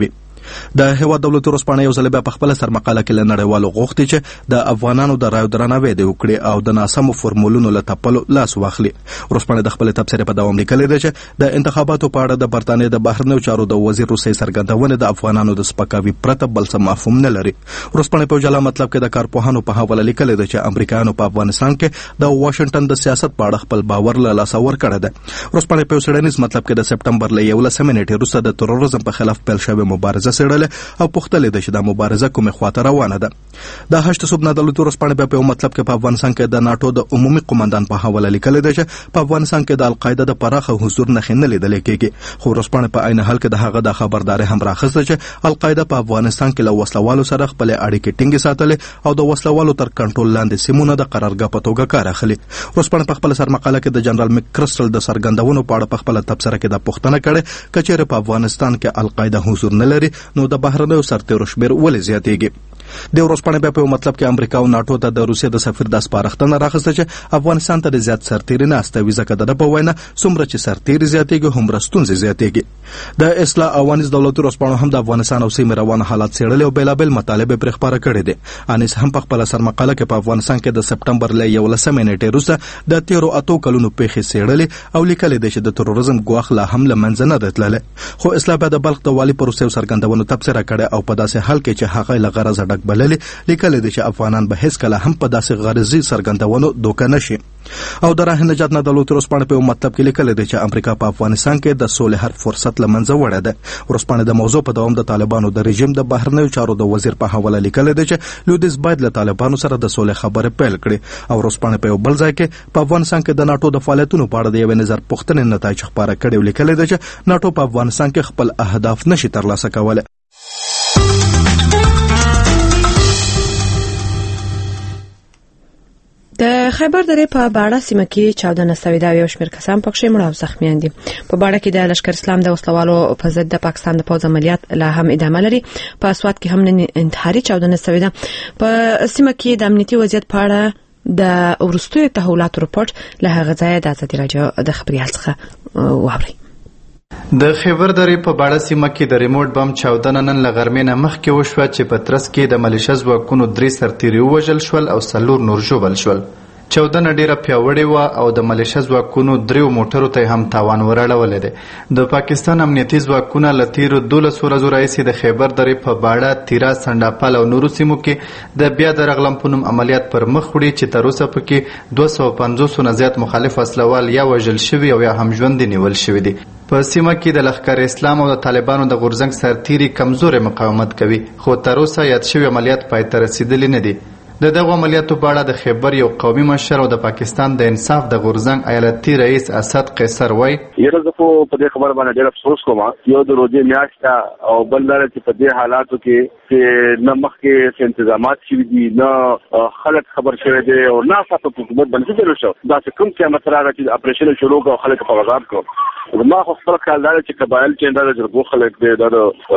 د هیواد دولتي ورځپاڼه یو ځل بیا په خپله سرمقاله کې له نړیوالو غوښتي چې د افغانانو د رایو درناوی دې وکړي او د ناسمو فورمولونو له تپلو لاس واخلي. ورځپاڼې د خپلې تبصرې په دوام لیکلي ده چې د انتخاباتو په اړه د برطانیې د بهرنیو چارو د وزیر روسیې څرګندونې د افغانانو د سپکاوي پرته بل څه مفهوم نه لري. ورځپاڼې په جلا مطلب کې د کارپوهانو په حواله لیکلي ده چې امریکایانو په افغانستان کې د واشنګټن د سیاست په اړه خپل باور له لاسه ورکړی ده. ورځپاڼې په یو څېړنیز مطلب کې د سپټمبر له یولسمې نیټې وروسته د تروریزم په خلاف پیل شوې مبارزه څېړلې او پوښتلې ده چې دا مبارزه کومې خواته روانه ده. د هشت صوب نه دولتي ورځپاڼې بیا په یو مطلب کې په افغانستان کې د ناټو د عمومي قمندان په حواله لیکلي ده چې په افغانستان کې د القاعده د پراخه حضور نښې نه لیدل کېږي. خو ورځپاڼې په عین حال کې د هغه د خبرداري هم راخسته چې القاعده په افغانستان کې له وسلوالو سره خپل اړیکې ټینګې ساتلې او د وسلوالو تر کنټرول لاندې سیمونه د قرارګاه په توګه کار اخلي. ورځپاڼې په خپل سرمقاله کې د جنرال میک کرسټل د څرګندونو په اړه په خپل تبصره کې د پوښتنه کړې چې چیرې په افغانستان کې القاعده حضور نه لري نو د بهرنیو سرتیرو شمېر ولې زیاتېږي. د ورځپاڼې بیا په یو مطلب کې امریکا او ناټو ته د روسیې د سفیر د سپارښتنه راخسته چې افغانستان ته د زیات سرتیري نه استوي ځکه د ده په وینا څومره چې سرتیري زیاتېږي هومره ستونزې زیاتېږي. د اصلاح او انیس دولتي ورځپاڼو هم د افغانستان او سیمې روان حالات څېړلي او بېلابېل مطالبې پرې خپاره کړې دي. انیس هم په خپله سرمقاله کې په افغانستان کې د سپټمبر له یولسمې نیټې وروسته د تېرو اتو کلونو پیښې څېړلې او لیکلي دي چې د تروریزم ګواښ لا هم له منځه نه دی تللی. خو اصلاح بیا د بلخ د والي په وروستیو څرګندونو تبصره کړې او په داسې حال کې چې هغه له غرضه ډک بللي لیکلي دي چې افغانان به هیڅکله هم په داسې غرضي څرګندونو دوکه نشي. او د راه نجات نه دولتي ورځپاڼې په یو مطلب کې لیکلي دي چې امریکا په افغانستان کې د سولې هر فرصت له منځه وړی دی. ورځپاڼې د موضوع په دوام د طالبانو د رژیم د بهرنیو چارو د وزیر په حواله لیکلي دي چې لویدیځ باید له طالبانو سره د سولې خبرې پیل کړي. او ورځپاڼې په یو بل ځای کې په افغانستان کې د ناټو د فعالیتونو په اړه د یوې نظر پوښتنې نتایج خپاره کړي او لیکلي دي چې ناټو په افغانستان کې خپل اهداف نشي ترلاسه کولی. د خیبر درې په باړه سیمه کې چاودنه شوې ده او یو شمېر کسان پکې مړه او زخمیان دي. په باړه کې د لشکر اسلام د وسلوالو په ضد د پاکستان د پوځ عملیات لا هم ادامه لري. په اسوات کې هم نن انتحاري چاودنه شوې ده. په سیمه کې د امنیتي وضعیت په اړه د وروستیو تحولاتو رپورټ له هغه ځایه د ازادي راډیو د خبریال څخه واورئ. د خیبر درې په باړه سیمه کې د ریموټ بم چاودنه نن له غرمې نه مخکې وشوه چې په ترڅ کې د ملیشه ځواکونو درې سرتیري ووژل شول او څلور نور ژوبل شول. چاودنه ډیره پیاوړې وه او د ملیشه ځواکونو دریو موټرو ته هم تاوان ورړولی دی. د پاکستان امنیتي ځواکونه له تیرو دولسو ورځو راهیسې د خیبر درې په باړه، تیرا، سنډاپل او نورو سیمو کې د بیا درغلم په نوم عملیات پر مخ وړي چې تر اوسه پکې دوه سوه پنځوسو نه زیات مخالف وسلوال یا وژل شوي او یا هم ژوندي نیول شوي دي. په سیمه کې د لښکر اسلام او د طالبانو د غورځنګ سرتیري کمزورې مقاومت کوي خو تر اوسه یاد شوي عملیات پای ته رسیدلي نه دي. د دغو عملیاتو په اړه د خیبر یو قومي مشر او د پاکستان د انصاف د غورځنګ ایالتي رئیس اسد قیصر وایي یره زه خو په دې خبره باندې ډېر افسوس کوم. یو د روزې میاشت او بل دا چې په دې حالاتو کې چې نه مخکې انتظامات شوي دي، نه خلک خبر شوی دی او نه صاحب حکومت باندې څه شو دا چې کوم قیامت راغی چې اپریشن شروع کړ او خلک په غذاب کړ. ما خو خپل خیال دا چې قبایل چې دا جرګو خلک دی دا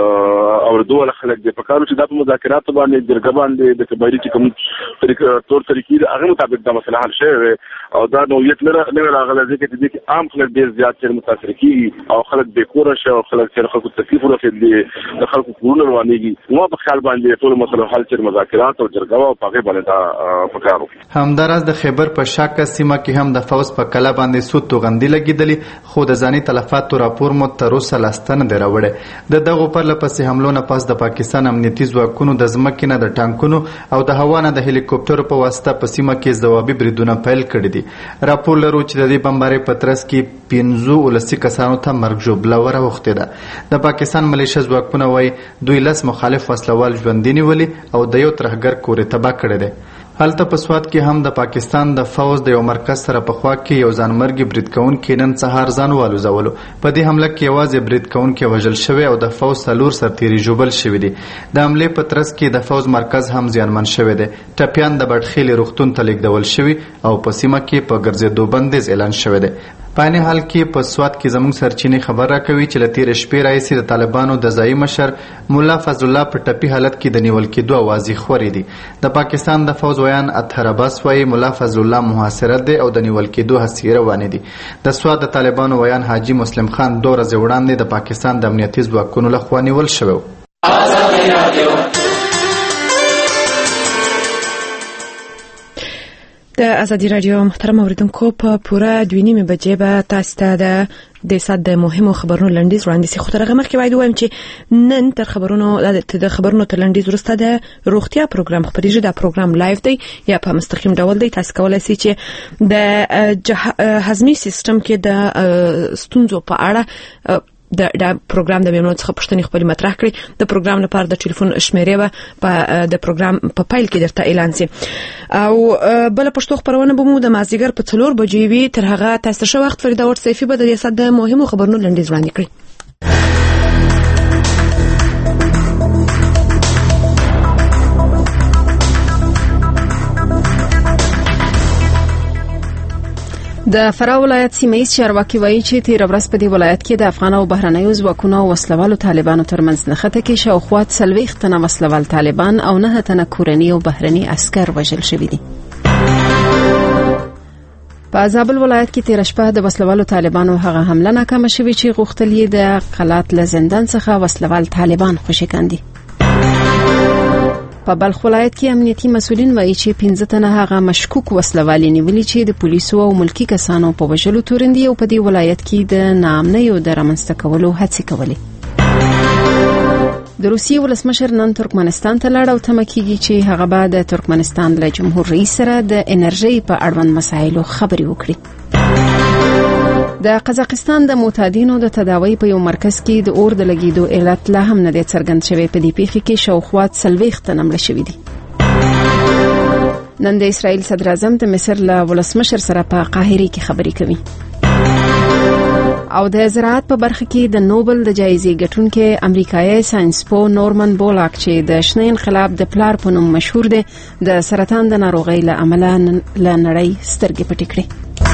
اوردو ول خلک دی په کارو چې د مذاکرات باندې جرګه باندې د قبایلی چې کوم طریقه تور طریقې هغه مطابق دا مسله حل شوی او دا نوعیت نه نه راغله ځکه چې عام خلک ډېر زیات چې متاثر کیږي او خلک بې کوره شي او خلک چې خلکو تکلیف ورسېږي د خلکو کورونه روانېږي. نو په خیال باندې ټول مسله حل چې مذاکرات او جرګه او په هغې باندې دا پکارو. همداراز د خیبر په شاکه سیمه کې هم د فوز په کله باندې سود توغندي لګېدلې خو د ځاني تلفاتو راپور مو تر اوسه لاسته نه دی راوړی. د دغو پرله پسې حملو نه پس د پاکستان امنیتي ځواکونو د ځمکې نه د ټانکونو او د هوا نه د هلیکوپټرو په واسطه په سیمه کې ځوابي بریدونه پیل کړي دي. راپور لرو چې د دې بمبارۍ په ترڅ کې پنځو ولسي کسانو ته مرګ ژوبله وراوښتې ده. د پاکستان ملیشه ځواکونه وایي دوی لس مخالف وسلوال ژوندي نیولي او د یو ترهګر کور یې تباه کړی دی. هلته په سوات کې هم د پاکستان د فوز د یو مرکز سره په خوا کې یو ځانمرګي برید کوونکی نن سهار ځان والوځولو. په دې حمله کې یوازې برید کوونکی وژل شوی او د فوز څلور سرتیري ژوبل شوي دي. د حملې په ترڅ کې د فوز مرکز هم زیانمن شوی دی. ټپیان د بټخیلې روغتون ته لیږدول شوي او په سیمه کې په ګرځېدو بندیز اعلان شوی دی. په عین حال کې په سوات کې زموږ سرچینې خبر راکوي چې له تېرې شپې راهیسې د طالبانو د ځایي مشر ملا فضل الله په ټپي حالت کې د نیول کېدو اوازې خورې دي. د پاکستان د فوز ویان اطهر عباس وایي ملا فضل الله محاصره دی او د نیول کېدو هڅې روانې دي. د سوات د طالبانو ویان حاجي مسلم خان دوه ورځې وړاندې د پاکستان د امنیتي ځواکونو لخوا نیول شوی و. آزادی رادیو. د ازادي رادیو محترم اوریدونکو په پوره دوه نیمه بجې به تاسو ته د د سات د مهمو خبرونو لنډیز وړاندې سي. خو تر هغه مخکې باید وایم چې نن تر خبرونو د خبرونو تر لنډیز وروسته د روغتیا پروګرام خبرېږي. دا پروګرام لایو دی یا په مستقیم ډول دی. تاسو کولای شئ چې د هضمي سیستم کې د ستونزو په اړه د د پروګرام د میمنو څخه پوښتنې خپل مطرح کړي. د پروګرام لپاره د ټلیفون شمیرې به په د پروګرام په پایل کې درته اعلان شي. او بل پښتو خبرونه به مو د مازیګر په څلور بجې وي. تر هغه تاسو شو وخت فرید اور سیفي به د ریاست د مهمو خبرونو لنډیز وړاندې کړي. د فراه ولایت سیمه‌یز چارواکي وایي چې تیر ورځ په دې ولایت کې د افغان او بهرنیو ځواکونو او وسلوالو طالبانو ترمنځ نښته کې شاوخوا څلوېښت تنه وسلوال طالبان او نه تنه کورني او بهرني عسكر وژل شوي دي. په زابل ولایت کې تیر شپه د وسلوالو طالبانو هغه حمله ناکامه شوې چې غوښتل یې د قلات له زندان څخه وسلوال طالبان خوشي کاندي. په بلخ ولایت کې امنیتي مسؤلین وایي چې پنځه تنه هغه مشکوک وسلوالې نیولې چې د پولیسو او ملکی کسانو په وژلو تورندي او په دې ولایت کې د ناامنیو د رامنځته کولو هڅې کولې. د روسیې ولسمشر نن ترکمنستان ته لاړ او تمه کېږي چې هغه به د ترکمنستان له جمهور رئیس سره د انرژي په اړوند مسایلو خبرې وکړي. د قزاقستان د معتادینو د تداوی په یو مرکز کې د اور د لګیدو علت لا هم نه دی څرګند شوی. په دې پیښه کې شاوخوا څلوېښت تنه مړه شوي دي. نن د اسرائیل صدر اعظم د مصر له ولسمشر سره په قاهره کې خبرې کوي. او د زراعت په برخه کې د نوبل د جایزې ګټونکي امریکایي ساينسپو نورمن بولاک چې د شنه انقلاب د پلار په نوم مشهور دی د سرطان د ناروغۍ له امله له نړۍ سترګې پټې کړې.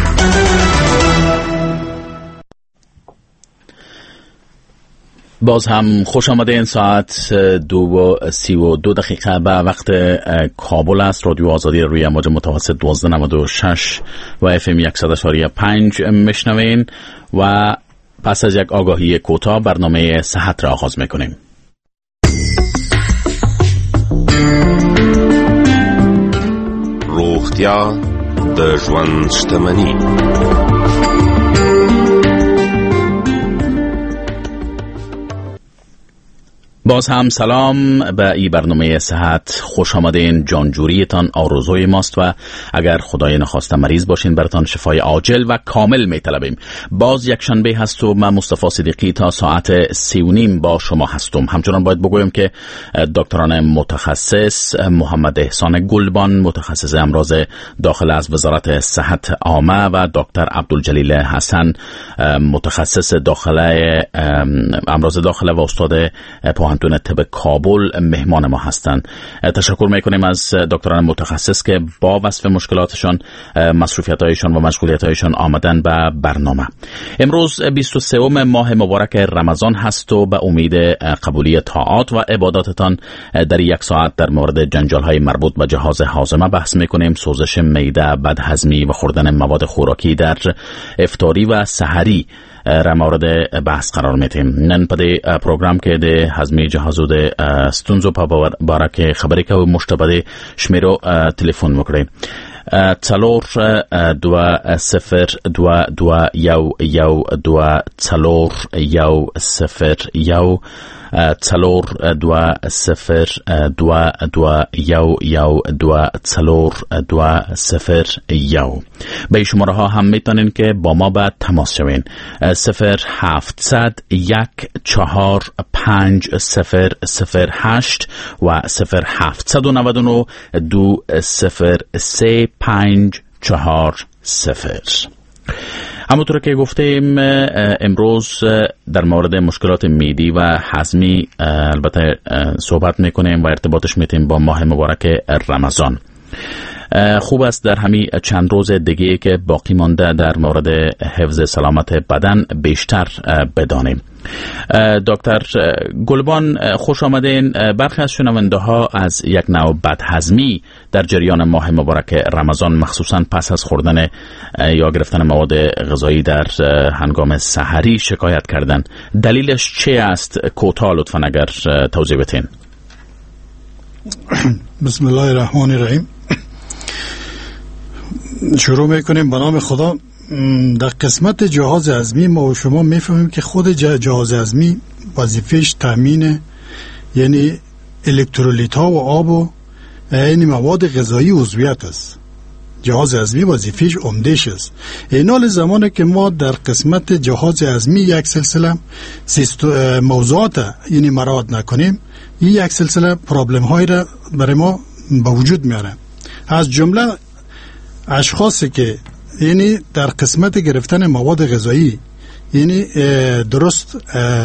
باز هم خوش آمدین. ساعت دو و سی و دو دقیقه به وقت کابل است. رادیو آزادی روی امواج متوسط دوازده نود و شش و اف ام صد و شش پنج میشنوین و پس از یک آگاهی کوتاه برنامه صحت را آغاز میکنیم. روغتیا د ژوند شتمني. باز هم سلام. به این برنامه صحت خوش آمدین. جانجوریتان آرزوی ماست و اگر خدای نخواسته مریض باشین براتان شفای عاجل و کامل میطلبیم. باز یک شنبه هست و من مصطفی صدیقی تا ساعت سی و نیم با شما هستم. همچنان باید بگویم که دکتران متخصص محمد احسان گلبان متخصص امراض داخل از وزارت صحت عامه و دکتر عبدالجلیل حسن متخصص داخل امراض داخل و استاد پوهنتون طب کابل مهمان ما هستند. تشکر میکنیم از دکتران متخصص که با وصف مشکلاتشان، مصروفیت‌هایشان و مشغولیت‌هایشان آمدن به برنامه. امروز بیست و سوم ماه مبارک رمضان هست و به امید قبولی طاعات و عباداتتان در یک ساعت در مورد جنجال‌های مربوط به جهاز هاضمه بحث میکنیم. سوزش معده، بدهضمی و خوردن مواد خوراکی در افطاری و سحری را مورد بحث قرار میتیم. نن په دې پروګرام کې د هضمي جهازو د ستونزو په باره کې خبرې کوو. مشتبه شمیرو ټلیفون وکړئ. څلور دوه صفر دوه دوه یو یو دوه څلور یو صفر یو څلور دوه صفر دوه دوه یو یو دوه څلور دوه صفر یو. به شماره ها هم میتونین که با ما به تماس شوین. صفر هفتصد یک چهار پنج صفر صفر هشت و صفر هفتصد و نود و نه دو صفر سه پنج چهار صفر. همونطور که گفتیم امروز در مورد مشکلات معدی و هضمی البته صحبت میکنیم و ارتباطش میتیم با ماه مبارک رمضان. خوب است در همین چند روز دیگه که باقی مانده در مورد حفظ سلامت بدن بیشتر بدانیم. دکتر گلبان خوش آمدین. برخی از شنونده ها از یک نوع بدهضمی در جریان ماه مبارک رمضان مخصوصا پس از خوردن یا گرفتن مواد غذایی در هنگام سحری شکایت کردن. دلیلش چه است؟ کوتاه لطفا اگر توضیح بدین. بسم الله الرحمن الرحیم. شروع میکنیم به نام خدا. در قسمت جهاز هضمی ما و شما میفهمیم که خود جهاز هضمی وظیفهش تامین یعنی الکترولیت ها و آب و یعنی مواد غذایی عضویت است. جهاز هضمی وظیفهش عمدهش است. اینال زمانی که ما در قسمت جهاز هضمی یک سلسله موضوعات یعنی مراعات نکنیم، این یک سلسله پرابلم های را برای ما به وجود میاره. از جمله اشخاصی که یعنی در قسمت گرفتن مواد غذایی یعنی درست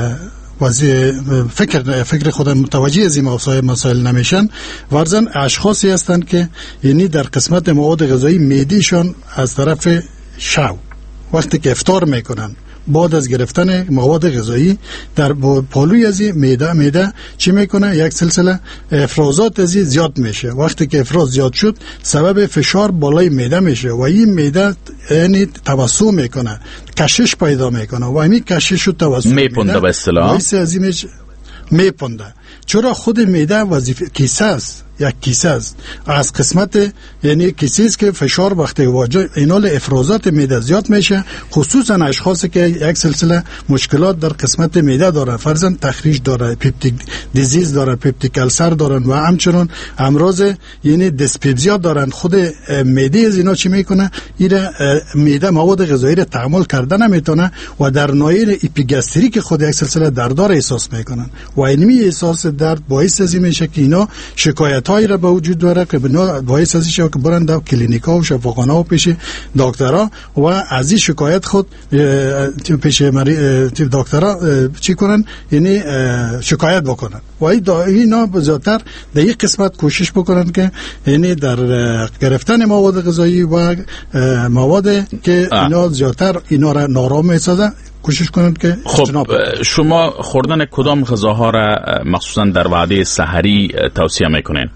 فکر فکر خود متوجه از این مسائل نمیشن، ورزن اشخاصی هستند که یعنی در قسمت مواد غذایی معده‌شان از طرف شب وقتی که افطار میکنن بعد از گرفتن مواد غذایی در پالوی از معده معده چی میکنه؟ یک سلسله افرازات از زیاد میشه. وقتی که افراز زیاد شد سبب فشار بالای معده میشه و این معده یعنی توسع میکنه، کشش پیدا میکنه و همین کشش و توسع میپنده به اصطلاح باعث ازیمش میپنده. چرا خود معده وظیفه کیسه است، یک کیسه است از قسمت یعنی کیسه است که فشار وقتی واجه اینال افرازات معده زیاد میشه، خصوصا اشخاصی که یک سلسله مشکلات در قسمت معده داره، فرضاً تخریش داره، پپتیک دیزیز داره، پپتیک السر دارن و همچنین امراض یعنی دیسپپزیا دارن. خود معده از اینا چی میکنه؟ ایره معده مواد غذایی را تحمل کردن نمیتونه و در ناحیه اپیگاستریک خود یک سلسله دردار احساس میکنن و اینمی احساس درد باعث از این میشه که اینا شکایت هایی را به وجود داره که بنا باعث از این که برن در کلینیکا و شفاخانه و پیش دکترها و از این شکایت خود پیش دکترها چی کنن؟ یعنی شکایت بکنن و اینا زیادتر در یک قسمت کوشش بکنن که یعنی در گرفتن مواد غذایی و مواد که اینا زیادتر اینا را نارام میسازن کوشش کنند که خب شما خوردن کدام غذاها را مخصوصا در وعده سحری توصیه میکنین؟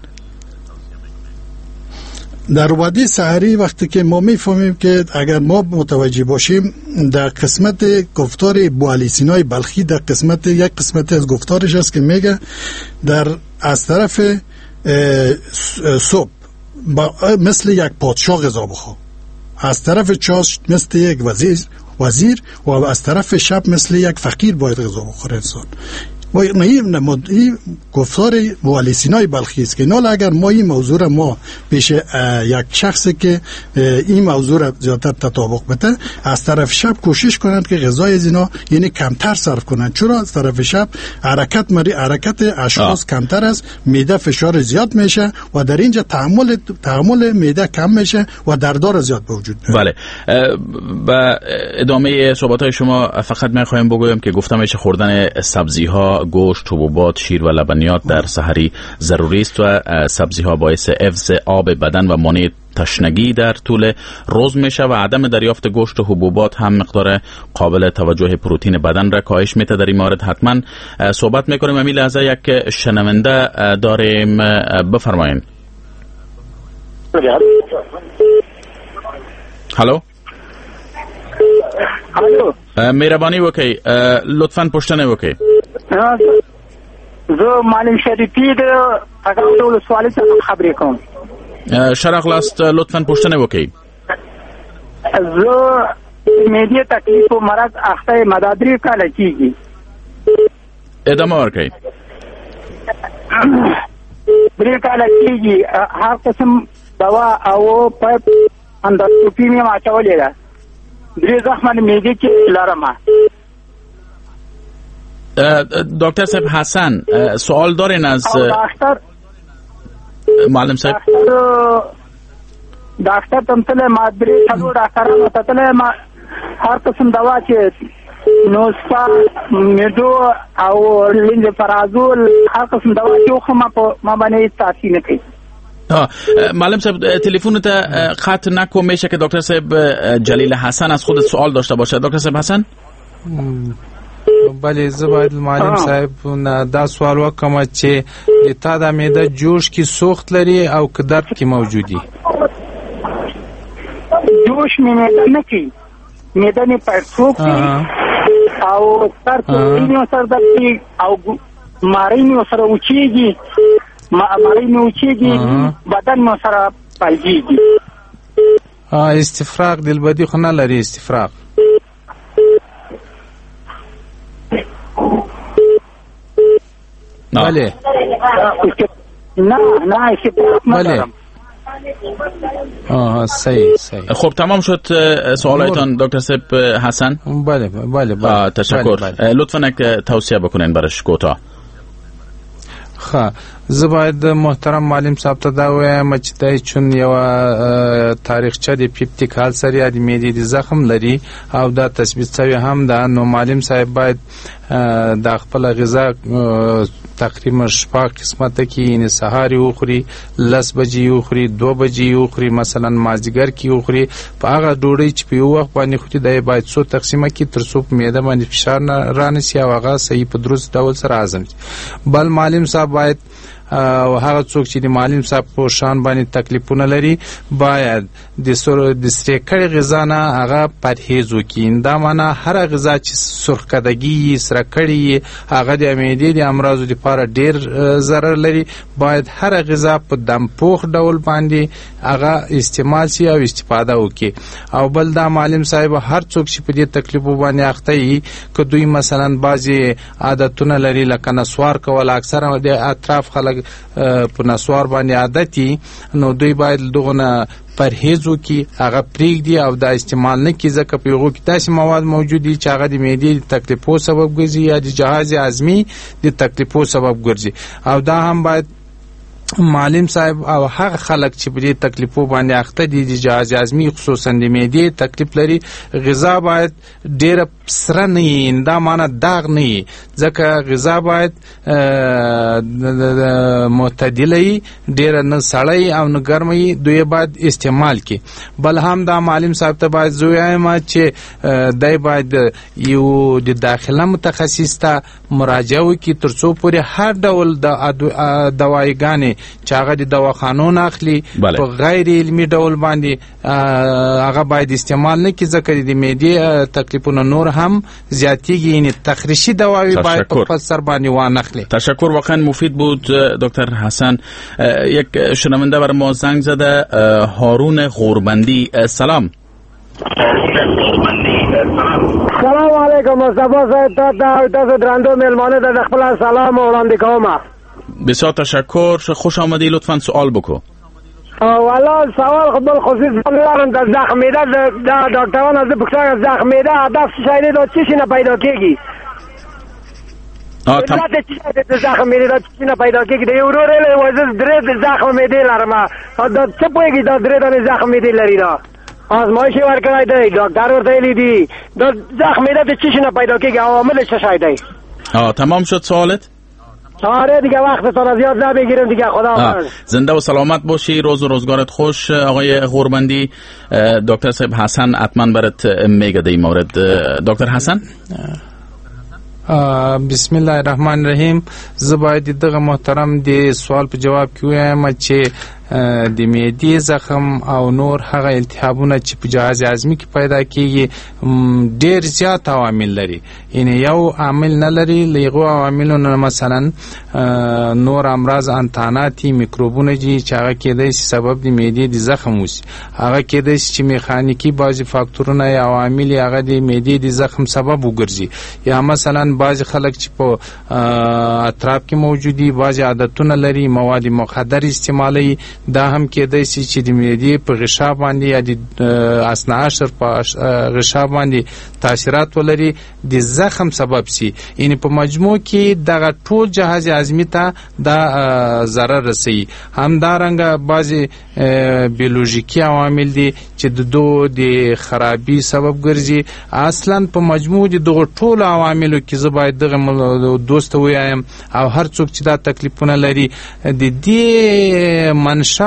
در وعده سحری وقتی که ما میفهمیم که اگر ما متوجه باشیم در قسمت گفتار بوعلی سینای بلخی در قسمت یک قسمت از گفتارش است که میگه در از طرف صبح مثل یک پادشاه غذا بخور، از طرف چاش مثل یک وزیر وزیر و از طرف شب مثل یک فقیر باید غذا بخوره انسان. و این گفتار بوعلی سینای بلخی است که نال اگر ما این موضوع را ما پیش یک شخصی که این موضوع را زیادتر تطابق بده از طرف شب کوشش کنند که غذای از اینا یعنی کمتر صرف کنند، چرا از طرف شب حرکت مری حرکت اشخاص کمتر است، معده فشار زیاد میشه و در اینجا تحمل تحمل معده کم میشه و دردار زیاد به وجود میاد. بله، با ادامه صحبت‌های شما فقط من خواهم بگویم که گفتم میشه خوردن سبزی ها، گوشت، حبوبات، شیر و لبنیات در سحری ضروری است و سبزی ها باعث حفظ آب بدن و مانع تشنگی در طول روز میشه و عدم دریافت گوشت و حبوبات هم مقدار قابل توجه پروتئین بدن را کاهش میده. در این مورد حتما صحبت میکنیم. همین لحظه یک شنونده داریم، بفرمایید. هلو هلو مهربانی وکي لطفا پوښتنه وکي. زه معلم شریفی د هغه ډول سوال څخه خبرې کوم. شرح لاست لطفا پوښتنه وکي. زه میډیا تکلیف او مرض اخته مدادری کاله کیږي. ادامه ورکړئ. درې کاله کیږي هر قسم دوا او پایپ اندوسکوپي مې واچولې ده. درې زخمه میډیا کې لرم. دکتر صاحب حسن سوال دارین از معلم صاحب؟ دکتر تم تله مادری څلور ډاکټرانو ته تله ما هر قسم دوا چې نوسپا میډو او لینز فرازول هر قسم دوا چې خو ما په ما باندې تاثیر نه کوي. معلم صاحب تلفن تا قطع نکن، میشه که دکتر صاحب جلیل حسن از خود سوال داشته باشه. دکتر صاحب حسن. بله زه باید معلم صاحب دا سوال وکم چې تا د معده جوش کې سوخت لري او که درد کې موجودي؟ جوش می معده نه کی معده می پړسوک او سر کې سر درد او ماری می سره اوچیږي ماری می اوچیږي بدن می سره پلجیږي. استفراغ دلبدي خو نه لري؟ استفراغ بله نه نه بله. آه صحیح صحیح. خب تمام شد سوالایتان دکتر صاحب حسن؟ بله بله بله. تشکر. لطفاً یک توصیه بکنین برش کوتاه. خب زه باید محترم معلم صاحب ته دا وایم چې دا چون یو تاریخچه د پیپټیک السر یا د معدې د زخم لري او دا تثبیت شوی هم ده، نو معلم صاحب باید د خپل غذا تقریبا شپږ قسمته کې یعنی سهار وخوري، لس بجې وخوري، دو بجې وخوري، مثلا مازدیګر کې وخوري. په هغه ډوډۍ چې په یو وخت باندې خوري دا باید څو تقسیمه کې تر څو په معده باندې فشار نه رانسي او هغه صحیح په درست ډول سره هضم شي. بل معلم صاحب باید او هغه څوک چې د معلم صاحب په شان باندې تکلیفونه لري باید د سر د سرکړې غذا نه هغه پرهیز وکړي. دا معنی هر غذا چې سرخکدګي سرکړې هغه د معدې د امراضو لپاره ډیر ضرر لري، باید هر غذا په دم پوخ ډول باندې هغه استعمال شي او استفاده وکړي. او بل دا معلم صاحب هر څوک چې په دې تکلیفو باندې اخته وي که دوی مثلا بعضی عادتونه لري لکه نسوار کول، اکثره د اطراف خلک په نسوار باندې عادتي، نو دوی باید دغه نه پرهیز وکړي، هغه پرېږدي او دا استعمال نه کړي، ځکه په هغو کې داسې مواد موجود دي چې هغه د معدې د تکلیفو سبب ګرځي یا د جهاز هضمي د تکلیفو سبب ګرځي. او دا هم باید معلم صاحب او هغه خلک چې په دې تکلیفو باندې اخته دي د جهاز هضمي خصوصا د معدې تکلیف لري، غذا باید ډیره سره نه وي، دا معنی داغ نه وي، ځکه غذا باید معتدله وي، ډیره نه سړه او نه ګرمه وي، دوی باید استعمال کړي. بل هم دا معلم صاحب ته باید زه وایم چې دی باید یو د داخله متخصص ته مراجعه وکړي تر څو پورې هر ډول د دوایګانې چې هغه د دواخانو نه اخلي په غیر علمي ډول باندې هغه باید استعمال نه کړي، ځکه د معدې تکلیفونه نور هم زیاتیږي، یعنی تخریشی دواوی باید په خپل سر باندې وانه اخلي. تشکر، واقعا مفید بود دکتر حسن. یک شنونده بر ما زنگ زده، هارون غوربندی. سلام. سلام علیکم مصطفی صاحب، تا تاسو درندو مهلمانه ته خپل سلام وړاندې کوم. بسیار تشکر، خوش آمدی. لطفاً سوال بکو. والا سوال خپل خصوص دارم د زخم معده د ډاکټرانو از پښتنه زخم معده هدف شایده د چی نه پیدا کیږي؟ اه تم د زخم معده د چی نه پیدا کیږي؟ د یورورل وزن درې د زخم معده لرم او د څه پوهیږي د درې د زخم معده لري دا آزمایش ورکړای دی ډاکټر ورته لیدي د زخم معده د چی نه پیدا کیږي، عوامل څه شایده؟ اه تمام شد سوالت؟ آره دیگه وقت تا زیاد نبگیریم دیگه. خدا زنده و سلامت باشی، روز و روزگارت خوش آقای غوربندی. دکتر صاحب حسن حتما برات میگه در این مورد. دکتر حسن. بسم الله الرحمن الرحیم. زه باید دغه محترم د سوال په جواب کې وایم چې د معدې زخم او نور هغه التهابونه چې په جهاز هضمي کې پیدا کیږي ډیر زیات عوامل لري، یعنی یو عامل نه لري، لغو عواملو نه مثلا نور امراض انتاناتی میکروبونه دي چې هغه کېدای شي سبب د معدې د زخم وشي، هغه کېدای شي چې میخانیکی بعضی فاکتورونه یا عوامل هغه د معدې د زخم سبب وګرځي، یا مثلا بعضی خلک چې په اطراف کې موجودي بعضی عادتونه لري، مواد مخدر استعمالوي، دا هم کېدای شي چې د معدې په غشا باندې یا د اثناء عشر په غشا باندې تاثیرات ولري، د زخم سبب شي. یعنی په مجموع کې دغه ټول جهاز هضمي ته دا ضرر رسوي. همدارنګه بعضې بیولوژیکي عوامل دي چې د دو د خرابي سبب ګرځي. اصلا په مجموع د دغه ټولو عواملو کې زه باید دغه دوست ووایم او هر څوک چې دا تکلیفونه لري د دې منشأ همیشه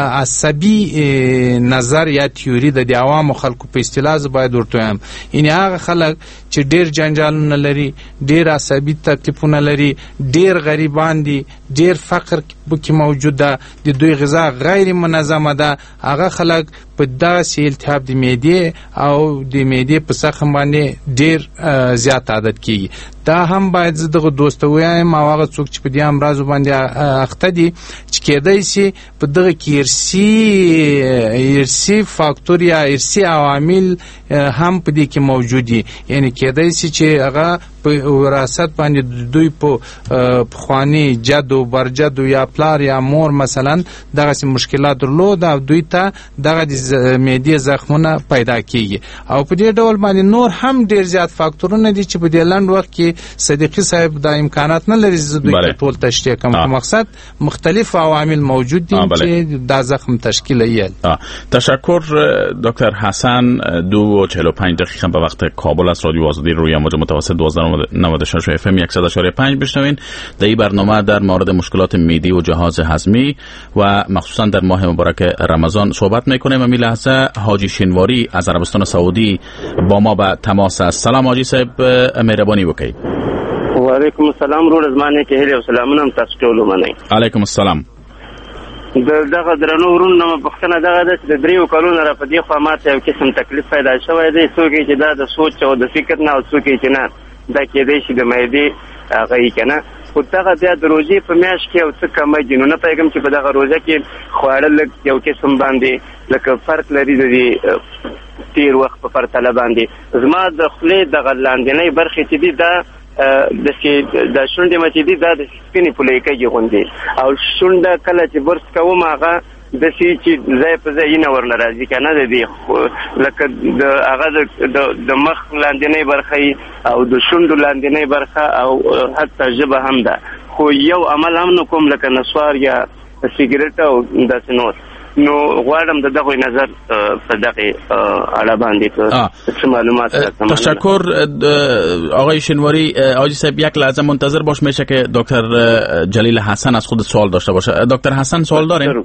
عصبي نظر یا تیوري د عوامو خلکو په اصطلاح زه باید ورته وایم، یعنې هغه خلک چې ډېر جنجالونه لري، ډېر عصبي تکلیفونه لري، ډېر غریبان دي، ډېر فقر پکې موجود ده، د دوی غذا غیر منظمه ده، هغه خلک په داسې التهاب د معدې او د معدې په زخم باندې ډېر زیات عادت کیږي. دا هم باید زه دغه دوست ووایم او هغه څوک چې په دې امراضو باندې اخته دي چې کېدای شي په دغه کې ارثي ارثي فاکتور یا ارثي عوامل هم په دې کې موجود دي، یعنې کېدای شي چې هغه په وراثت باندې دوی په پخواني جد و برجد یا پلار یا مور مثلا دغسې مشکلات درلود او دوی ته دغه د معدې زخمونه پیدا کیږي. او په دې ډول باندې نور هم ډېر زیات فاکتورونه دي چې په دې لنډ وخت کې صدیقي صاحب دا امکانات نه لري زه دوی ته ټول تشریح کړم. په مقصد مختلف عوامل موجود دي چې دا زخم تشکیل یل. تشکر دکتر حسن. دو و چهل و پنج دقیقه به وقت کابل از رادیو آزادی روی امواج متوسط دوازده و نود و شش اف ام صد و چهار و پنج بشنوین. در این برنامه در مورد مشکلات معدی و جهاز هضمی و مخصوصا در ماه مبارک رمضان صحبت میکنیم. امی لحظه حاجی شنواری از عربستان سعودی با ما به تماس است. سلام حاجی صاحب، مهربانی وکړئ. وعلیکم السلام. رو رضمانه کې هلي او سلامونه تاسو ټول ومنئ. علیکم السلام. دغه درنو ورونو پښتنه دغه د دریو کلونو را په دې خوا ماته یو قسم تکلیف پیدا شوی دی، څوک چې دا د سوچ او د فکر نه او څوک چې نه دا کېدای شي د معدې هغه یې که نه، خو دغه بیا د روژې په میاشت کې یو څه کمی دي. نو نه پوهېږم چې په دغه روژه کې خواړه لږ یو قسم باندې لکه فرق لري د دې تېر وخت په پرتله باندې. زما د خولې دغه لاندنۍ برخې چې دي دا د د شونډې مچې دي دا د سپینې پولیکږي غوندې، او شونډه کله چې برس کوم هغه داسې چې ځای په ځای نه ورله راځي که نه د دې لکه د هغه د مخ لاندنۍ برخه او د شونډو لاندنۍ برخه او حتی ژبه هم ده، خو یو عمل هم نه کوم لکه نسوار یا سیګریټ او داسې نور. نو غواړم د دغه نظر په دغه اړه باندې څه معلومات راکړم. تشکر آقای شنواری. حاجی صاحب یک لحظه منتظر باش، میشه که دکتر جلیل حسن از خود سوال داشته باشه. دکتر حسن سوال دارین؟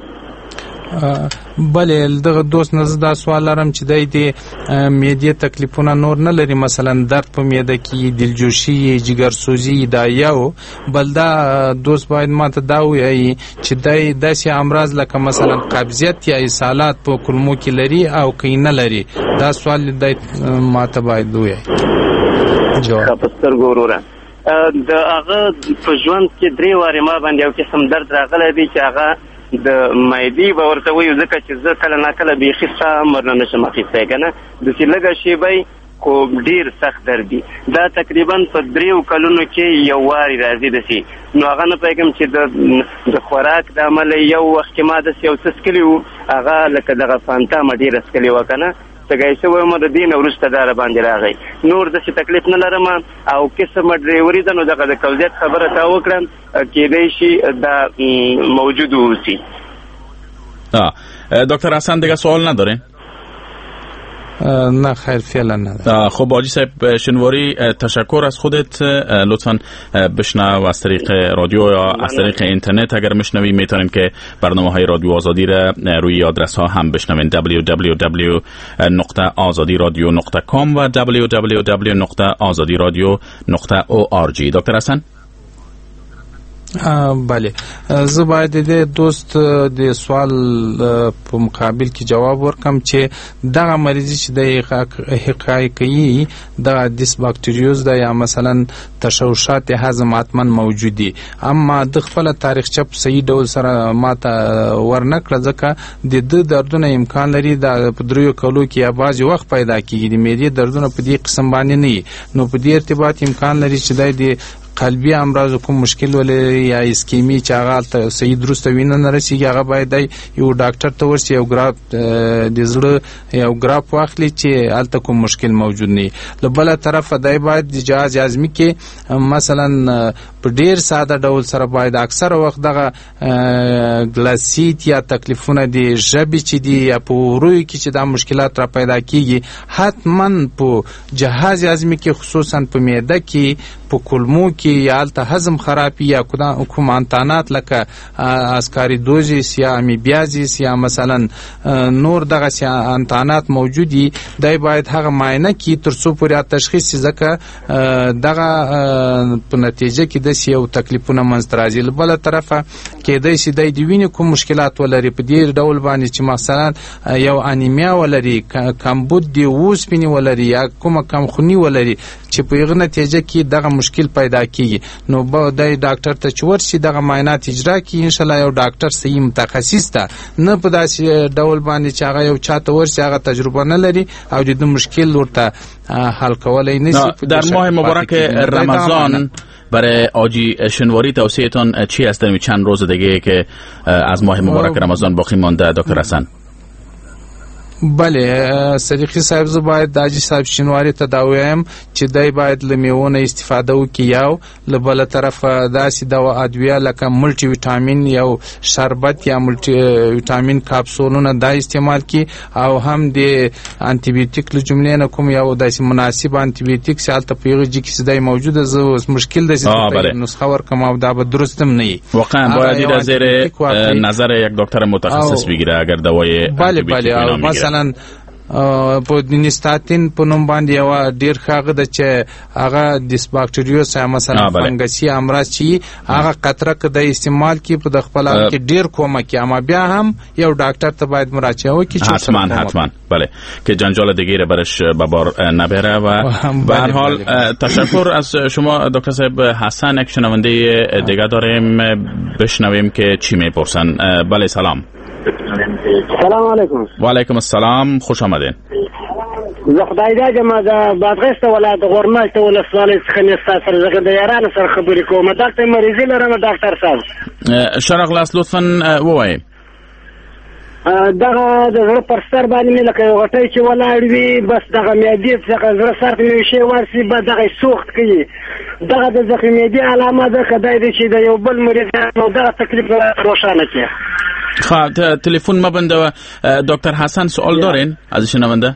بله، دغه دوست نزد دا سوال لرم چې دای د معدې تکلیفونه نور نه لري، مثلا درد په معده کې، دلجوشي، جګرسوزي، دا یو بل دا دوست باید ماته دا وایي چې دای داسې امراض لکه مثلا قبضیت یا اسهالات په کولمو کې لري او که نه لري. دا سوال دای ماته باید وایي. جواب پستر ګوروره د هغه په ژوند کې درې وارې ما باندې یو قسم درد راغلی دی چې هغه د معدې به ورته وایو، ځکه چې زه کله ناکله بیخي ساه هم ورنه نشم اخیستی که نه، داسې لږه شیبه خو ډېر سخت درد دي. دا تقریبا په دریو کلونو کې یو وارې راځي داسې. نو هغه نه پوهېږم چې د خوراک د امله یو وخت کې ما داسې یو څه څکلي وو، هغه لکه دغه فانتا مه ډېره څکلې وه که نه، سګی شوی یم د دې نه وروسته دا راباندې راغی. نور داسې تکلیف نه لرم او قسمه ډریوري ده. نو دغه د قبضیت خبره تا وکړم، کېدای شي دا موجود اوسي. دکتر حسن دیگه سوال نداره؟ نه خیر فعلا نداره. خب حاجی صاحب شنواری، تشکر از خودت. لطفا بشنو از طریق رادیو یا از طریق اینترنت اگر میشنوی میتونیم که برنامه های رادیو آزادی را روی آدرس ها هم بشنوین دبلیو دبلیو دبلیو نقطه آزادی رادیو نقطه کام و دبلیو دبلیو دبلیو نقطه آزادی رادیو نقطه او آر جی. دکتر حسن. بله، زه باید د دوست د سوال په مقابل کې جواب ورکم چې دغه مریضي چې د حقایقي د دیس باکتریوز د یا مثلا تشوشات هضم حتما موجود دي، اما د خپل تاریخچه په صحیح ډول سره ماته ورنکړه، ځکه د د دردونه امکان لري د په دریو کلو کې یا بعضې وخت پیدا کېږي. د معدې دردونه په دې قسم باندې نه وي، نو په دې ارتباط امکان لري چې د قلبي امراض کوم مشکل ولري یا اسکیمی چې هغه صحیح درسته وینه نه رسیږي، هغه باید یو ډاکټر ته ورسي، یو ګراف د زړه یو ګراف واخلي چې هلته کوم مشکل موجود نه وي. له بله طرفه دی باید د جهاز هضمي کې مثلا په په ډیر ساده ډول سره باید اکثر وخت دغه ګلاسیت یا تکلیفونه د ژبې چې دي یا په ورویو کې چې دا مشکلات را پیدا کیږي حتما په جهاز هضمي کې خصوصا په معده کې په کولمو کې یا هلته هضم خرابي یا کوم انتانات لکه اسکاریدوزیس یا امیبیازیس یا مثلا نور دغه انتانات موجود دي دای باید هغه معاینه کړي تر څو پورې تشخیص شي ځکه دغه په نتیجه کې د یو تکلیفونه منځته راځي. له بله طرفه کېدای شي دی د وینې کوم مشکلات ولري په دې ډول باندې چې مثلا یو انیمیا ولري کمبود دی اوسپنې ولري یا کومه کمخوني ولري چې په هغه نتیجه کې دغه مشکل پیدا کیږي نو به د ډاکټر ته چې ورشي دغه معاینات اجرا کړي انشاءالله یو ډاکټر صحیح متخصص ته نه په داسې ډول باندې چې هغه یو چاته ورشي هغه تجربه نه لري او د مشکل ورته حل کولی نشي. در ماه مبارک رمضان برای آجی شنواری توصیهتان چی است در چند روز دیگه که از ماه مبارک رمضان باقی مانده دکتر حسن؟ بله صدیقی صاحب زه باید د حاجي صاحب شینواري ته دا ووایم چې دی باید له میوونه استفاده وکړي یو له بله طرفه داسې دوا ادویه لکه ملټي ویټامین یو شربت یا ملټي ویټامین کاپسولونه دا استعمال کړي او هم د انټي بیوټیک له جملې نه کوم یو داسې مناسب انټي بیوټیک چې هلته په هغه جي کې چې دی موجوده زه اوس مشکل دی چې نسخه ورکړم او دا به درست هم نه وي. واقعا باید در زیر نظر یک دکتر متخصص بگیره اگر دوای بله بله مثلا په نستاتین په نوم باندې یو ډیر ښه ده چې هغه ډیسباکټریوس یا مثلا فنګسي امراض چې هغه قطره که د استعمال کې په د خپل حال کې ډیر کومک کوي اما بیا هم یو ډاکټر ته باید مراجعه وکړي. حتما حتما بله که جنجال دیگه را برش به بار نبره و به هر حال تشکر از شما دکتر صاحب. حسن یک شنونده دیگه داریم بشنویم که چی میپرسن. بله سلام. سلام علیکم. و علیکم السلام خوش آمدین. زه خدای دا جما د بادغیس ولایت غورمال ته ولسوالۍ څخه نستا سره زه د یارانو سره خبرې کوم. دلته مریضي لرم ډاکټر صاحب. شرق لاس لطفا ووایئ. دغه د زړه پر سر باندې مې لکه یو غټۍ چې ولاړ وي بس دغه معدې څخه زړه سر ته مې شی ورسي به دغه سوخت کوي. دغه د زخم معدې علامه ده که دی دی چې د یو بل مریض نو دغه تکلیف روښانه کړي. خب تلفن مبنده دکتر حسن سوال دارین از شنونده؟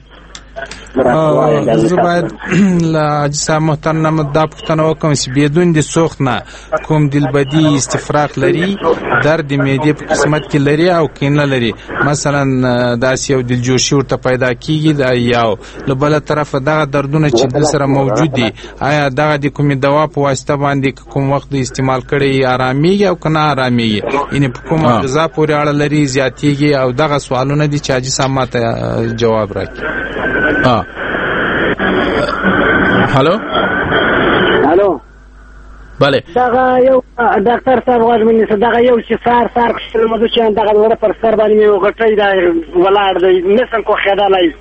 زه باید له حاجي صاحب محترم دا پوښتنه وکړم چې بدون د سوخت نه کوم دلبدي استفراغ لري درد د معدې په قسمت کې لري او که نه لري مثلا داسې یو دلجوشي ورته پیدا کیږي دا یو له بله طرفه دغه دردونه چې د سره موجود دي آیا دغه د کومې دوا په واسطه باندې کوم وخت استعمال کړی آرامیږي او که نه آرامیږي یعنې په کومه غذا پورې اړه لري زیاتیږي او دغه سوالونه دي چې حاجي صاحب ماته جواب راکړي. آه هلو هلو بله دغه یو ډاکټر صاحب غوږ مې نیسه دغه یو چې سار سار کښتل مزو چې دغه زړه پر سر باندې مې یو غټۍ دا ولاړ دی نسم کوخېدلی.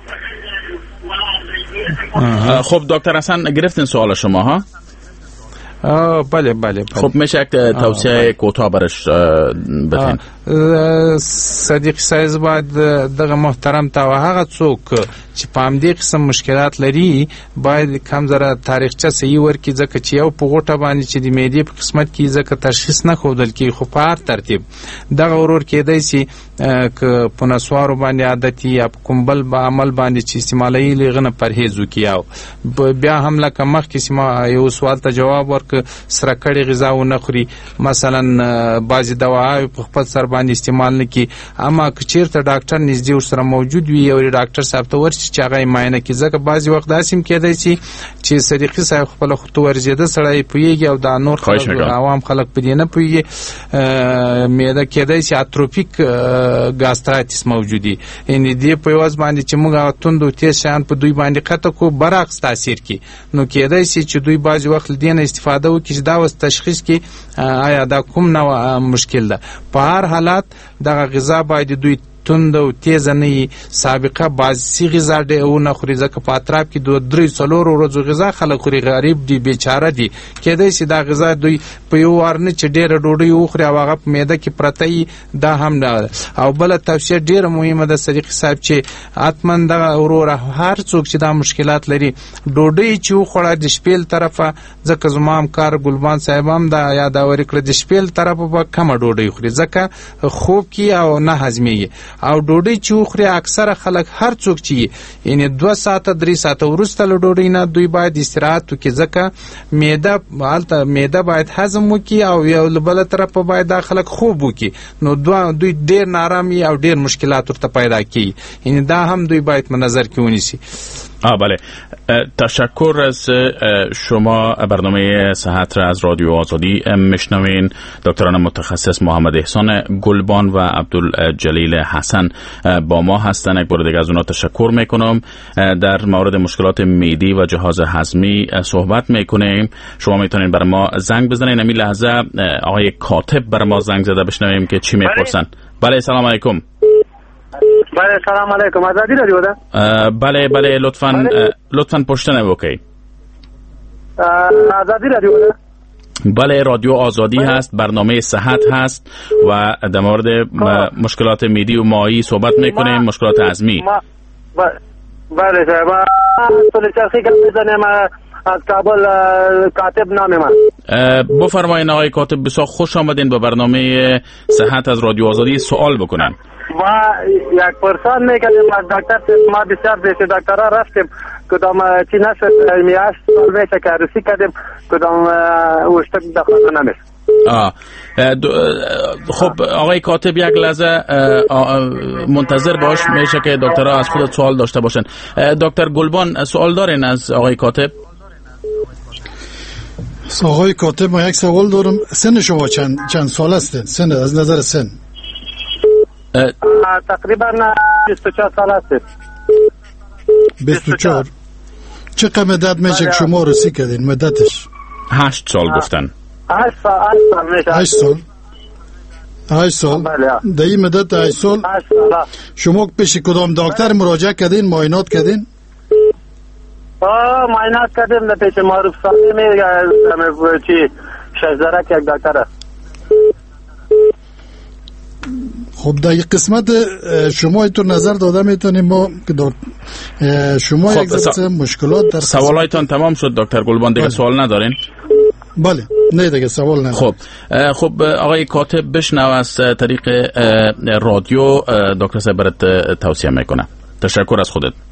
خب دکتر حسن گرفتین سوال شما ها؟ بله بله خب میشه یک توصیه کوتاه برش بدین. صدیق صاحب باید دغه محترم ته هغه څوک چې په همدې قسم مشکلات لري باید کم ذره تاریخچه صحیح ورکړي ځکه چې یو په غوټه باندې چې د معدې په قسمت کې ځکه تشخیص نه ښودل کېږي خو په هر ترتیب دغه ورور کېدی شي که په نسوارو باندې عادت یا په کوم بل عمل باندې چې استعمالوي له هغه نه پرهیز وکړي او بیا هم لکه مخکې ما یو سوال ته جواب ورکړ سره کړې غذا ونه خوري مثلا بعضې دواهاوې په خپل سر باندې استعمال نه کړي اما که چېرته ډاکټر نږدې ورسره موجود وي یو ډاکټر صاحب ته ورشي چې هغه یې معاینه کړي ځکه بعضې وخت داسې هم کېدی شي چې صدیقي صاحب خپله خو ورزېده سړی پوهېږي او دا نور خلک عوام خلک په دې نه پوهېږي معده کېدی شي اتروفیک ګاسترایتس موجود وي یعنې دې په عوض باندې چې موږ هغه توند او تېز شیان په دوی باندې قطع کړو برعکس تاثیر کړي نو کېدی شي چې دوی بعضې وخت له دې نه استفاده وکړي چې دا اوس تشخیص کړي آیا دا کوم نوع مشکل ده. په هر حالت دغه غذا باید دوی توند او تیز نه سابقه بعضی غذا ونه خوري ځکه په اطراف کې دوه درې څلور ورځو غذا خلک خوري غریب دي بیچاره دي کېدای شي دا غذا دوی په یو وار نه چې ډېره ډوډۍ وخوري او هغه په معده کې پرته وي دا هم نه او بله توصیه ډېره مهمه ده صدیقي صاحب چې حتما دغه وروره هر څوک چې دا مشکلات لري ډوډۍ چې وخوړه د شپېل طرفه ځکه زما همکار ګلبان صاحب هم دا یاداوري کړه د شپېل طرفه به کمه ډوډۍ خوري ځکه خوب کې او نه هضمېږي او ډوډۍ چې وخوري اکثره خلک هر څوک چې یعنې دوه ساعته درې ساعته وروسته له ډوډۍ نه دوی باید استراحت وکړي ځکه معده هلته معده باید هضم وکړي او یو له بله طرفه باید دا خلک خوب وکړي نو دوه دوی ډېر نارام او ډېر مشکلات ورته پیدا کیږي یعنې دا هم دوی باید په نظر کې ونیسي. آه بله، تشکر از شما. برنامه صحت را از رادیو آزادی میشنوین. دکتران متخصص محمد احسان گلبان و عبدالجلیل حسن با ما هستن. یک بار دیگه از اونا تشکر میکنم. در مورد مشکلات معدی و جهاز هضمی صحبت میکنیم. شما میتونین بر ما زنگ بزنین. همین لحظه آقای کاتب بر ما زنگ زده، بشنویم که چی میپرسن. بله سلام علیکم. بله سلام علیکم. آزادی رادیو ده؟ بله بله لطفاً بله. لطفاً پشتنه بکی. آزادی رادیو ده؟ بله رادیو آزادی بله. هست، برنامه صحت هست و در مورد مشکلات معدی و مایی صحبت میکنیم، ما... مشکلات هضمی. ما... بله صاحب سوال چرخی که میزنیم از کابل. کاتب نام من. بفرمایید آقای کاتب، بسیار خوش آمدین به برنامه صحت از رادیو آزادی. سوال بکنن. ما یک پرسان میکنیم از دکتر، ما بسیار دیگه دکترها رفتیم کدام چی نشد میاش سال میشه که عروسی کردیم کدام وشتک دخانه نمیشه. آه خب آقای کاتب یک لحظه منتظر باش، میشه که دکترها از خود سوال داشته باشن. دکتر گلبان سوال دارین از آقای کاتب؟ آقای کاتب ما یک سوال دارم. سن شما چند چند سال است؟ سن از نظر سن تقریبا بیست و چهار سال است. بیست و چهار. چقدر مدت میشه که شما رسی کردین؟ مدتش هشت سال گفتن. هشت سال. هشت سال. هشت سال. در این مدت هشت سال شما پیش کدام دکتر مراجعه کردین؟ معاینات کردین؟ آه معاینات کردیم در پیش معروف سالمی چی شجرک یک دکتر. خب در یک قسمت شما اینطور نظر داده میتونیم ما شما خب یک ذره مشکلات در سوالایتان تمام شد دکتر گلبان، دیگه سوال ندارین؟ بله نه دیگه سوال ندارین. خب خب آقای کاتب بشنو از طریق رادیو دکتر صاحب برات توصیه میکنه. تشکر از خودت.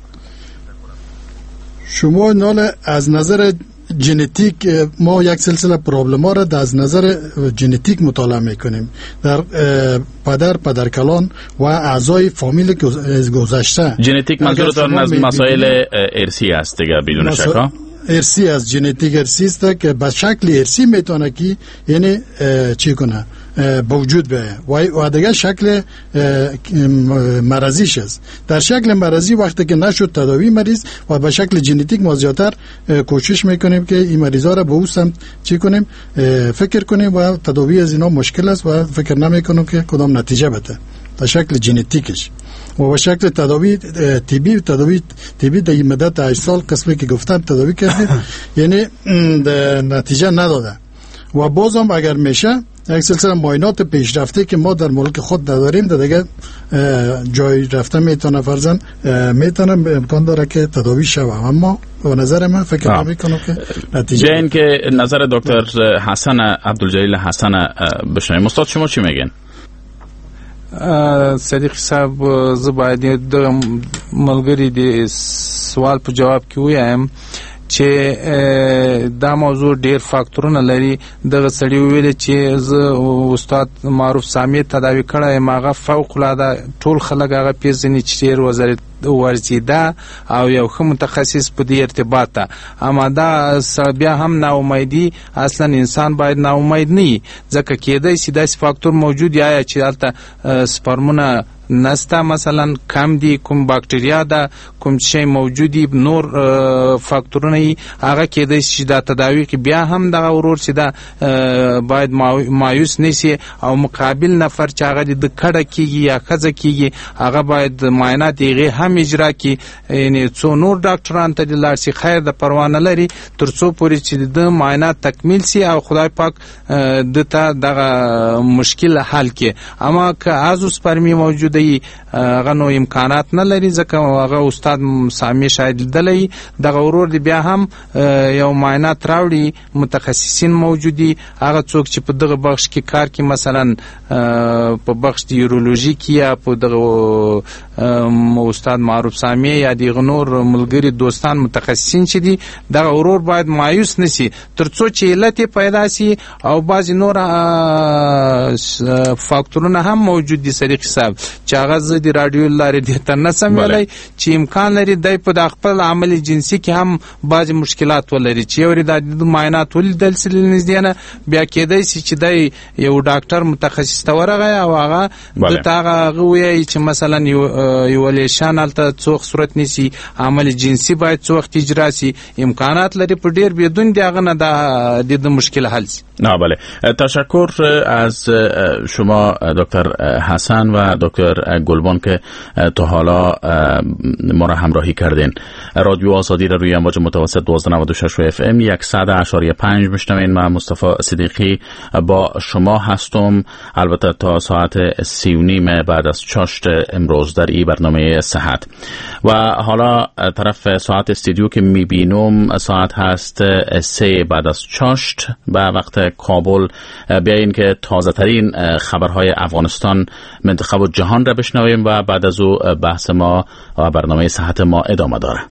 شما نال از نظر ژنتیک ما یک سلسله پرابلم ها را از نظر ژنتیک مطالعه میکنیم در پدر پدرکلان و اعضای فامیل گذشته. ژنتیک منظورتون از مسائل ارثی است دیگه بدون شک ها؟ ارثی است، ژنتیک ارثی است که به شکل ارثی میتونه که یعنی چی کنه به وجود بیاید و دیگه شکل مرضیش است. در شکل مرضی وقتی که نشد تداوی مریض و به شکل ژنتیک ما زیاتر کوشش میکنیم که این مریضا را به اون سمت چی کنیم فکر کنیم و تداوی از اینا مشکل است و فکر نمیکنیم که کدام نتیجه بده به شکل ژنتیکش و به شکل تداوی طبی تداوی طبی در این مدت هشت سال قسمی که گفتم تداوی کردیم یعنی نتیجه نداده و بازم اگر میشه یک سلسله معاینات پیشرفته که ما در ملک خود نداریم در دیگه جای رفته میتونه فرزن میتونه امکان داره که تداوی شوه، اما به نظر من فکر نمیکنم که نتیجه این که نظر دکتر حسن عبدالجلیل حسن بشنویم. استاد شما چی میگین؟ صدیق صاحب زه باید د ملګری د سوال په جواب کې ووایم چې دا موضوع ډیر فاکتورونه لري. دغه سړی ویل چې زه استاد معروف سامی تداوی کړی ماغه فوق العاده ټول خلک هغه پیژني چې ډیر وزارت ورزیده او یو ښه متخصص په دې ارتباط ته، اما دا بیا هم ناامیدي اصلا انسان باید ناامید نه وي ځکه کېدای شي داسې فاکتور موجود یا چې هلته سپرمونه نسته مثلا کم دی، کوم باکتریا ده، کوم شی موجودی، نور فاکتورونه هغه کېدای شي دا تداوی کې بیا هم دغه ورور چې دا باید مایوس نشي او مقابل نفر چې هغه د کډه کیږي یا ښځه کیږي هغه باید معاینات یې هم اجرا کړي، یعنې څو نور ډاکټران ته د لاړ شي، خیر د پروا نه لري تر څو پورې چې د معاینات تکمیل شي او خدای پاک دته دغه مشکل حل کړي. اما که ازوسپرمي موجوده وي هغه نو امکانات نه لري، ځکه هغه استاد سامي شاید لیدلی دغه ورور دی بیا هم یو معاینات راوړي، متخصصین موجودي، هغه څوک چې په دغه بخش کې کار کوي، مثلا په بخش د یورولوژي کې یا په دغه استاد معروف سامي یا دغه نور ملګری دوستان متخصصین چې دي، دغه ورور باید مایوس نشي تر څو چې علت پیدا شي او بعضې نور فاکتورونه هم موجود دي صدیق صاحب چې هغه زه د راډیو لارې دې ته نسم ویلی چې امکان لري دی په د خپل عمل جنسي کې هم بعضې مشکلات ولري چې یو د معاینات ولیدل سي له نږدې نه، بیا کېدای شي چې دی یو ډاکټر متخصص ته ورغی او هغه دته هغه ووایي چې مثلا یو لیشن هلته څو وخت صورت نیسي، عمل جنسي باید څو وخت اجرا سي، امکانات لري په ډېر بدون د هغه نه د مشکل حل سي. نه بله، تشکر از شما دکتر حسن و دکتر گلبان که تا حالا ما را همراهی کردین. رادیو آزادی را روی امواج متوسط دوازده نود و شش اف ام صد اشاریه پنج میشنوین. من مصطفی صدیقی با شما هستم، البته تا ساعت سی و نیم بعد از چاشت امروز در این برنامه صحت. و حالا طرف ساعت استودیو که میبینم ساعت هست سه بعد از چاشت به وقت کابل. بیایین که تازه ترین خبرهای افغانستان، منطقه و جهان را بشنویم و بعد از او بحث ما و برنامه صحت ما ادامه داره.